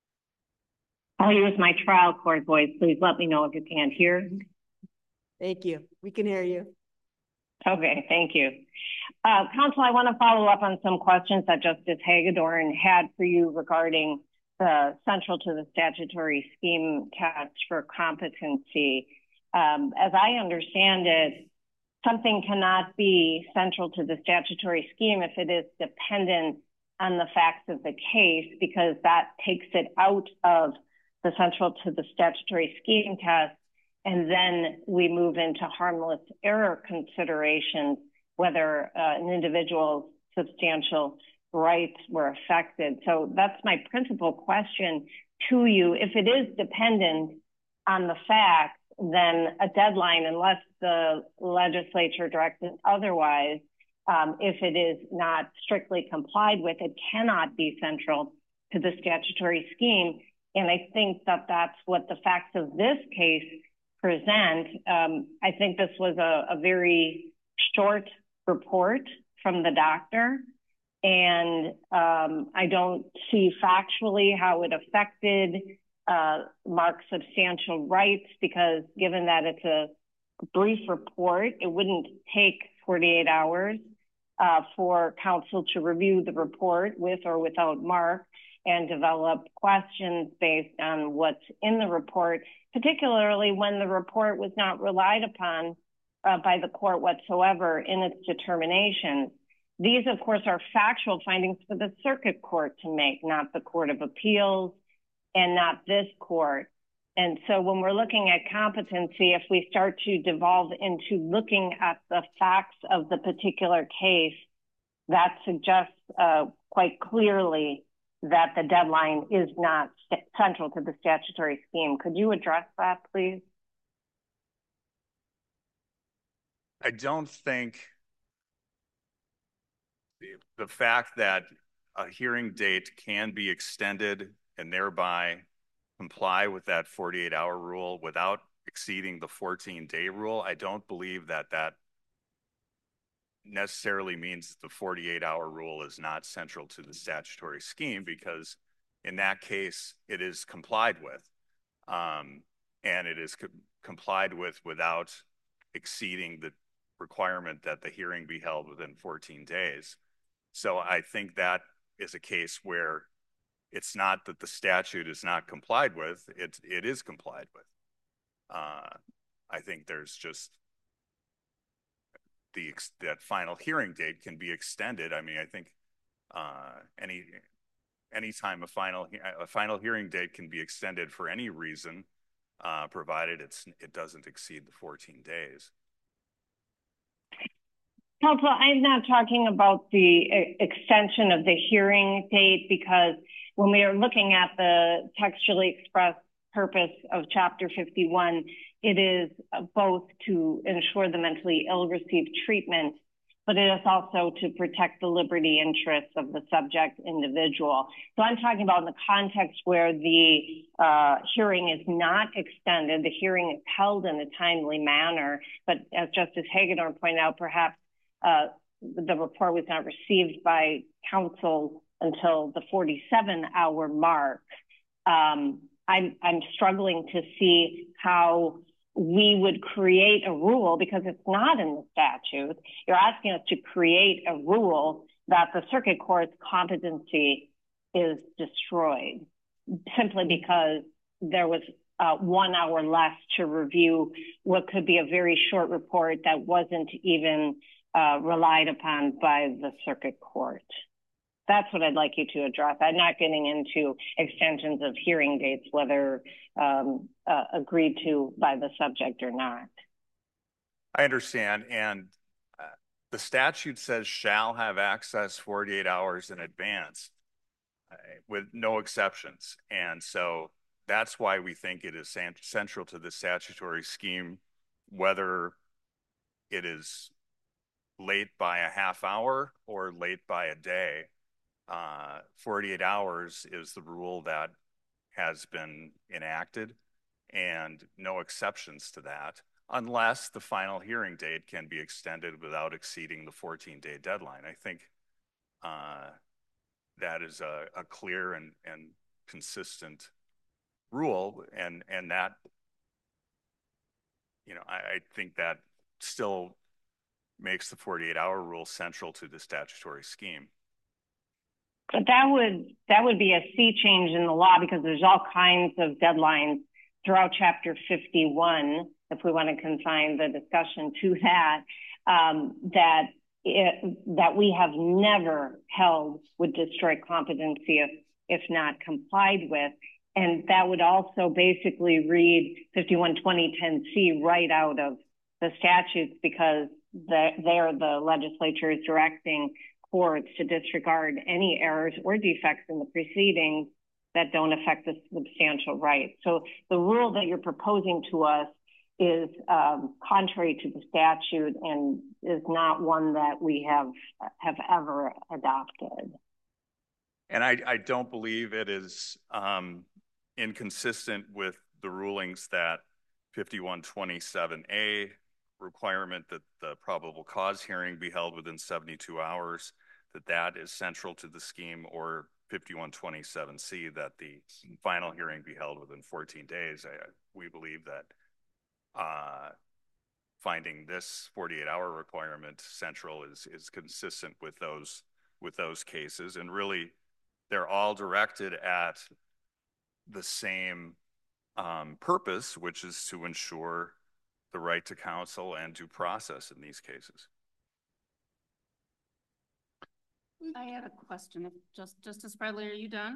I'll use my trial court voice. Please let me know if you can't hear. Thank you. We can hear you. Okay, thank you. Uh, Counsel, I want to follow up on some questions that Justice Hagedorn had for you regarding the central to the statutory scheme test for competency. Um, as I understand it, something cannot be central to the statutory scheme if it is dependent on the facts of the case, because that takes it out of the central to the statutory scheme test. And then we move into harmless error considerations, whether uh, an individual's substantial rights were affected. So that's my principal question to you. If it is dependent on the facts, then a deadline, unless the legislature directs it otherwise, um, if it is not strictly complied with, it cannot be central to the statutory scheme. And I think that that's what the facts of this case present. Um, I think this was a, a very short report from the doctor, and um, I don't see factually how it affected uh, Mark's substantial rights, because given that it's a brief report, it wouldn't take forty-eight hours uh, for council to review the report with or without Mark and develop questions based on what's in the report, particularly when the report was not relied upon uh, by the court whatsoever in its determinations. These, of course, are factual findings for the circuit court to make, not the Court of Appeals and not this court. And so when we're looking at competency, if we start to devolve into looking at the facts of the particular case, that suggests uh, quite clearly that the deadline is not central to the statutory scheme. Could you address that, please? I don't think the, the fact that a hearing date can be extended and thereby comply with that forty-eight hour rule without exceeding the fourteen day rule, I don't believe that that necessarily means the forty-eight hour rule is not central to the statutory scheme, because in that case, it is complied with. Um, and it is co complied with without exceeding the requirement that the hearing be held within fourteen days. So I think that is a case where it's not that the statute is not complied with, it, it is complied with. Uh, I think there's just the that final hearing date can be extended. I mean, I think uh, any anytime a final a final hearing date can be extended for any reason, uh, provided it's it doesn't exceed the fourteen days. Counsel, I'm not talking about the extension of the hearing date, because when we are looking at the textually expressed purpose of Chapter fifty-one, it is both to ensure the mentally ill receive treatment, but it is also to protect the liberty interests of the subject individual. So I'm talking about in the context where the uh, hearing is not extended, the hearing is held in a timely manner, but as Justice Hagedorn pointed out, perhaps uh, the report was not received by counsel until the forty-seven hour mark. Um, I'm, I'm struggling to see how we would create a rule, because it's not in the statute. You're asking us to create a rule that the circuit court's competency is destroyed simply because there was uh, one hour less to review what could be a very short report that wasn't even uh, relied upon by the circuit court. That's what I'd like you to address. I'm not getting into extensions of hearing dates, whether um, uh, agreed to by the subject or not. I understand. And uh, the statute says shall have access forty-eight hours in advance uh, with no exceptions. And so that's why we think it is central to the statutory scheme, whether it is late by a half hour or late by a day. Uh, forty-eight hours is the rule that has been enacted, and no exceptions to that, unless the final hearing date can be extended without exceeding the fourteen day deadline. I think uh, that is a, a clear and, and consistent rule, and, and that, you know, I, I think that still makes the forty-eight hour rule central to the statutory scheme. But that would that would be a sea change in the law, because there's all kinds of deadlines throughout Chapter fifty-one, if we want to confine the discussion to that, um, that it, that we have never held would destroy competency if, if not complied with. And that would also basically read fifty-one twenty ten C right out of the statutes, because the, there the legislature is directing courts to disregard any errors or defects in the proceedings that don't affect the substantial rights. So the rule that you're proposing to us is um, contrary to the statute and is not one that we have have ever adopted. And I, I don't believe it is um, inconsistent with the rulings that fifty-one twenty-seven A requirement that the probable cause hearing be held within seventy-two hours, that that is central to the scheme, or fifty-one twenty-seven C, that the final hearing be held within fourteen days. I, we believe that uh, finding this forty-eight hour requirement central is, is consistent with those, with those cases. And really, they're all directed at the same um, purpose, which is to ensure the right to counsel and due process in these cases. I had a question. If just Justice Bradley, are you done?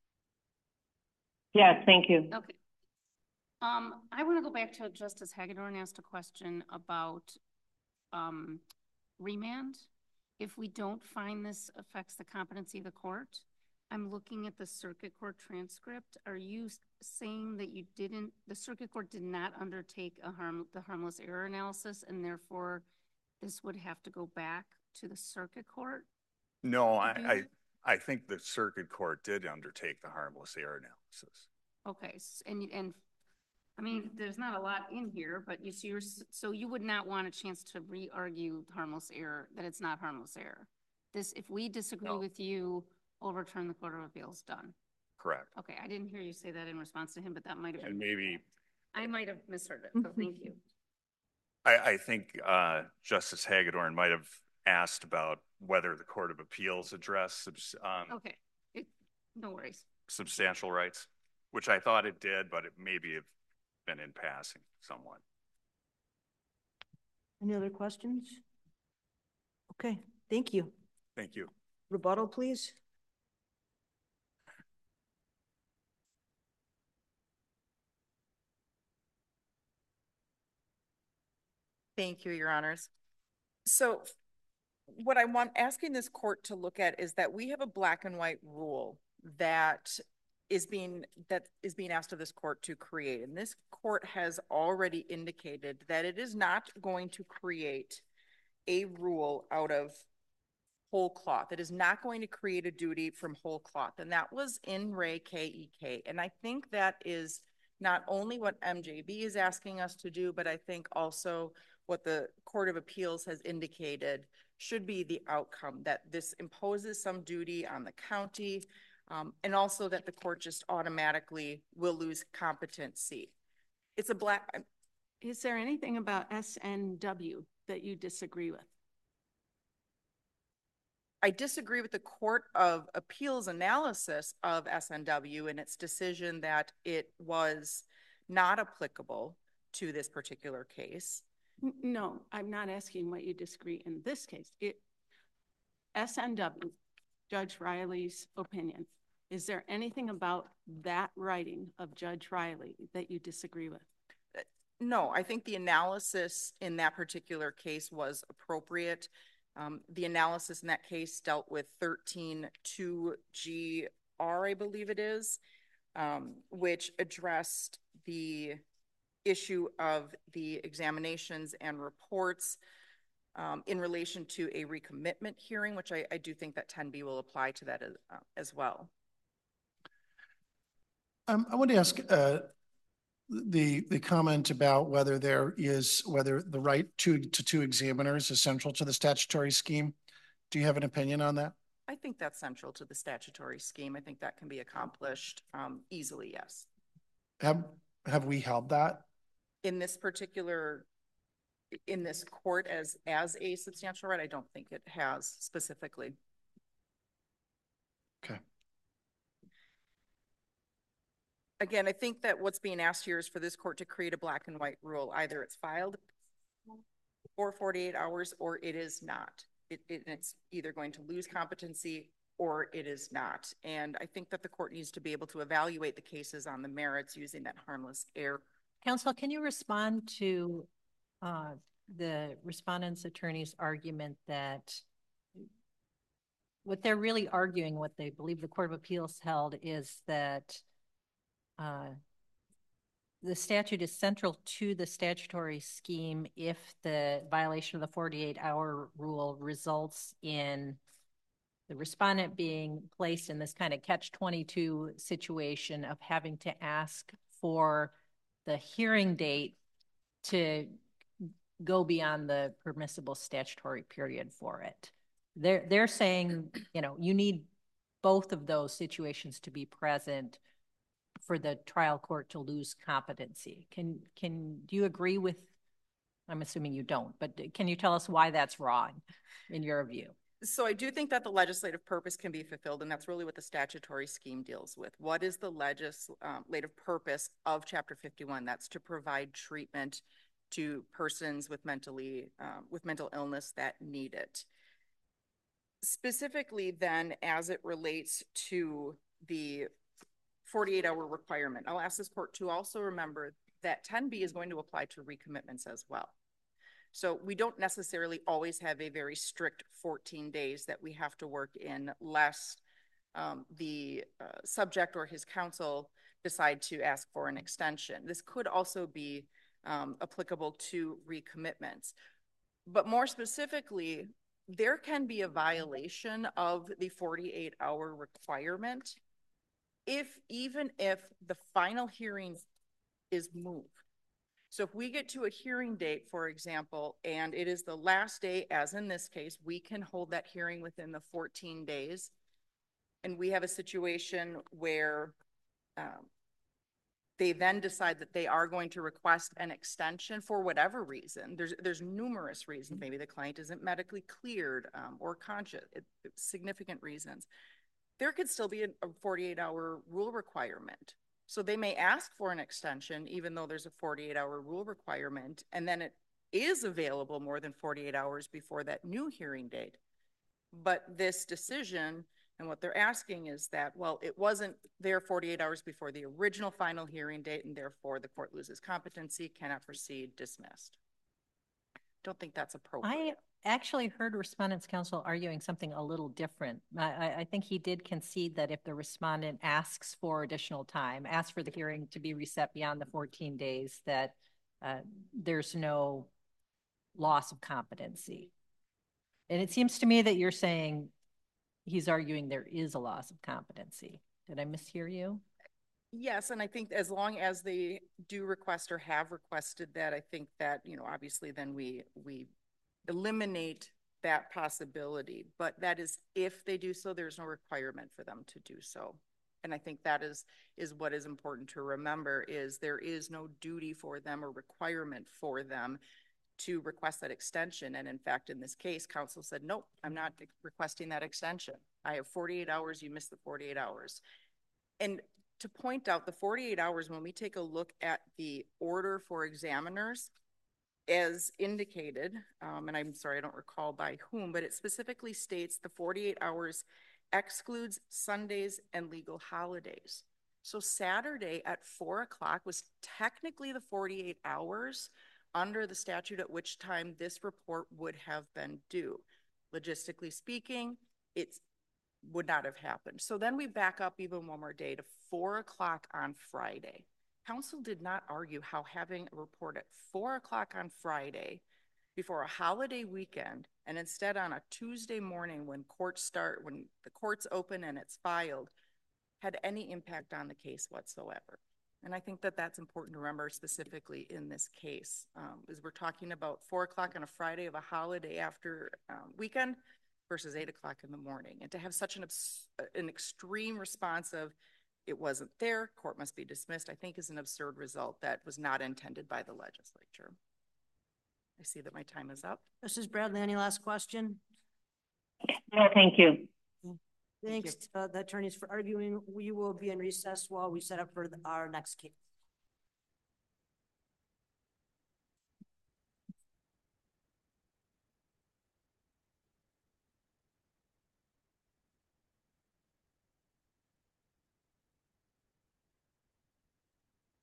Yes, thank you. Okay. Um, I want to go back to Justice Hagedorn asked a question about um, remand. If we don't find this affects the competency of the court, I'm looking at the circuit court transcript. Are you saying that you didn't, the circuit court did not undertake a harm, the harmless error analysis, and therefore this would have to go back to the circuit court? No, I, I, I think the circuit court did undertake the harmless error analysis. Okay, and, and I mean, there's not a lot in here, but you see, so you would not want a chance to re-argue harmless error, that it's not harmless error. This, if we disagree no. with you, overturn the Court of Appeals, done. Correct. Okay, I didn't hear you say that in response to him, but that might have been. And maybe. I might have misheard it, so thank you. I, I think uh, Justice Hagedorn might have asked about whether the Court of Appeals addressed um, okay, it, no worries. substantial rights, which I thought it did, but it maybe have been in passing somewhat. Any other questions? Okay, thank you. Thank you. Rebuttal, please. Thank you, Your Honors. So what I want asking this court to look at is that we have a black and white rule that is being that is being asked of this court to create. And this court has already indicated that it is not going to create a rule out of whole cloth. It is not going to create a duty from whole cloth. And that was in Ray K E K. And I think that is not only what M J B is asking us to do, but I think also what the Court of Appeals has indicated should be the outcome, that this imposes some duty on the county, um, and also that the court just automatically will lose competency. It's a black. Is there anything about S N W that you disagree with? I disagree with the Court of Appeals analysis of S N W and its decision that it was not applicable to this particular case. No, I'm not asking what you disagree in this case. It, S N W, Judge Riley's opinion, is there anything about that writing of Judge Riley that you disagree with? No, I think the analysis in that particular case was appropriate. Um, the analysis in that case dealt with thirteen two G R, I believe it is, um, which addressed the issue of the examinations and reports um, in relation to a recommitment hearing, which I, I do think that ten B will apply to that as, uh, as well. Um, I want to ask uh, the the comment about whether there is whether the right to to two examiners is central to the statutory scheme. Do you have an opinion on that? I think that's central to the statutory scheme. I think that can be accomplished um, easily. Yes. Have have we held that in this particular in this court as as a substantial right? I don't think it has specifically. Okay. Again, I think that what's being asked here is for this court to create a black and white rule. Either it's filed for forty-eight hours or it is not. It, it, it's either going to lose competency or it is not. And I think that the court needs to be able to evaluate the cases on the merits using that harmless error. Counsel, can you respond to uh, the respondent's attorney's argument that what they're really arguing, what they believe the Court of Appeals held, is that Uh, the statute is central to the statutory scheme if the violation of the forty-eight hour rule results in the respondent being placed in this kind of catch twenty-two situation of having to ask for the hearing date to go beyond the permissible statutory period for it. They're, they're saying, you know, you need both of those situations to be present for the trial court to lose competency. Can can do you agree with I'm assuming you don't, but can you tell us why that's wrong in your view? So I do think that the legislative purpose can be fulfilled, and that's really what the statutory scheme deals with. What is the legislative purpose of Chapter fifty-one? That's to provide treatment to persons with mentally um, with mental illness that need it. Specifically, then, as it relates to the forty-eight hour requirement, I'll ask this court to also remember that ten B is going to apply to recommitments as well. So we don't necessarily always have a very strict fourteen days that we have to work in, lest um, the uh, subject or his counsel decide to ask for an extension. This could also be um, applicable to recommitments. But more specifically, there can be a violation of the forty-eight hour requirement if even if the final hearing is moved. So if we get to a hearing date, for example, and it is the last day, as in this case, we can hold that hearing within the fourteen days. And we have a situation where um, they then decide that they are going to request an extension for whatever reason. There's there's numerous reasons. Maybe the client isn't medically cleared um, or conscious, it, significant reasons. There could still be a forty-eight hour rule requirement. So they may ask for an extension, even though there's a forty-eight hour rule requirement, and then it is available more than forty-eight hours before that new hearing date. But this decision and what they're asking is that, well, it wasn't there forty-eight hours before the original final hearing date, and therefore the court loses competency, cannot proceed, dismissed. Don't think that's appropriate. I actually heard respondent's counsel arguing something a little different. I, I think he did concede that if the respondent asks for additional time, asks for the hearing to be reset beyond the fourteen days, that uh, there's no loss of competency. And it seems to me that you're saying he's arguing there is a loss of competency. Did I mishear you? Yes, and I think as long as they do request or have requested that, I think that, you know, obviously then we we eliminate that possibility. But that is, if they do so, there's no requirement for them to do so. And I think that is is what is important to remember, is there is no duty for them or requirement for them to request that extension. And in fact, in this case, counsel said, nope, I'm not requesting that extension. I have forty-eight hours, you missed the forty-eight hours. And to point out, the forty-eight hours, when we take a look at the order for examiners, as indicated, um, and I'm sorry, I don't recall by whom, but it specifically states the forty-eight hours excludes Sundays and legal holidays. So Saturday at four o'clock was technically the forty-eight hours under the statute at which time this report would have been due. Logistically speaking, it would not have happened. So then we back up even one more day to four o'clock on Friday. Counsel did not argue how having a report at four o'clock on Friday before a holiday weekend, and instead on a Tuesday morning when courts start, when the courts open and it's filed, had any impact on the case whatsoever. And I think that that's important to remember, specifically in this case, um, is we're talking about four o'clock on a Friday of a holiday after um, weekend versus eight o'clock in the morning. And to have such an, an extreme response of, it wasn't there, court must be dismissed, I think is an absurd result that was not intended by the legislature. I see that my time is up. Missus Bradley, any last question? No, thank you. Thanks, uh, the attorneys, for arguing. We will be in recess while we set up for the, our next case.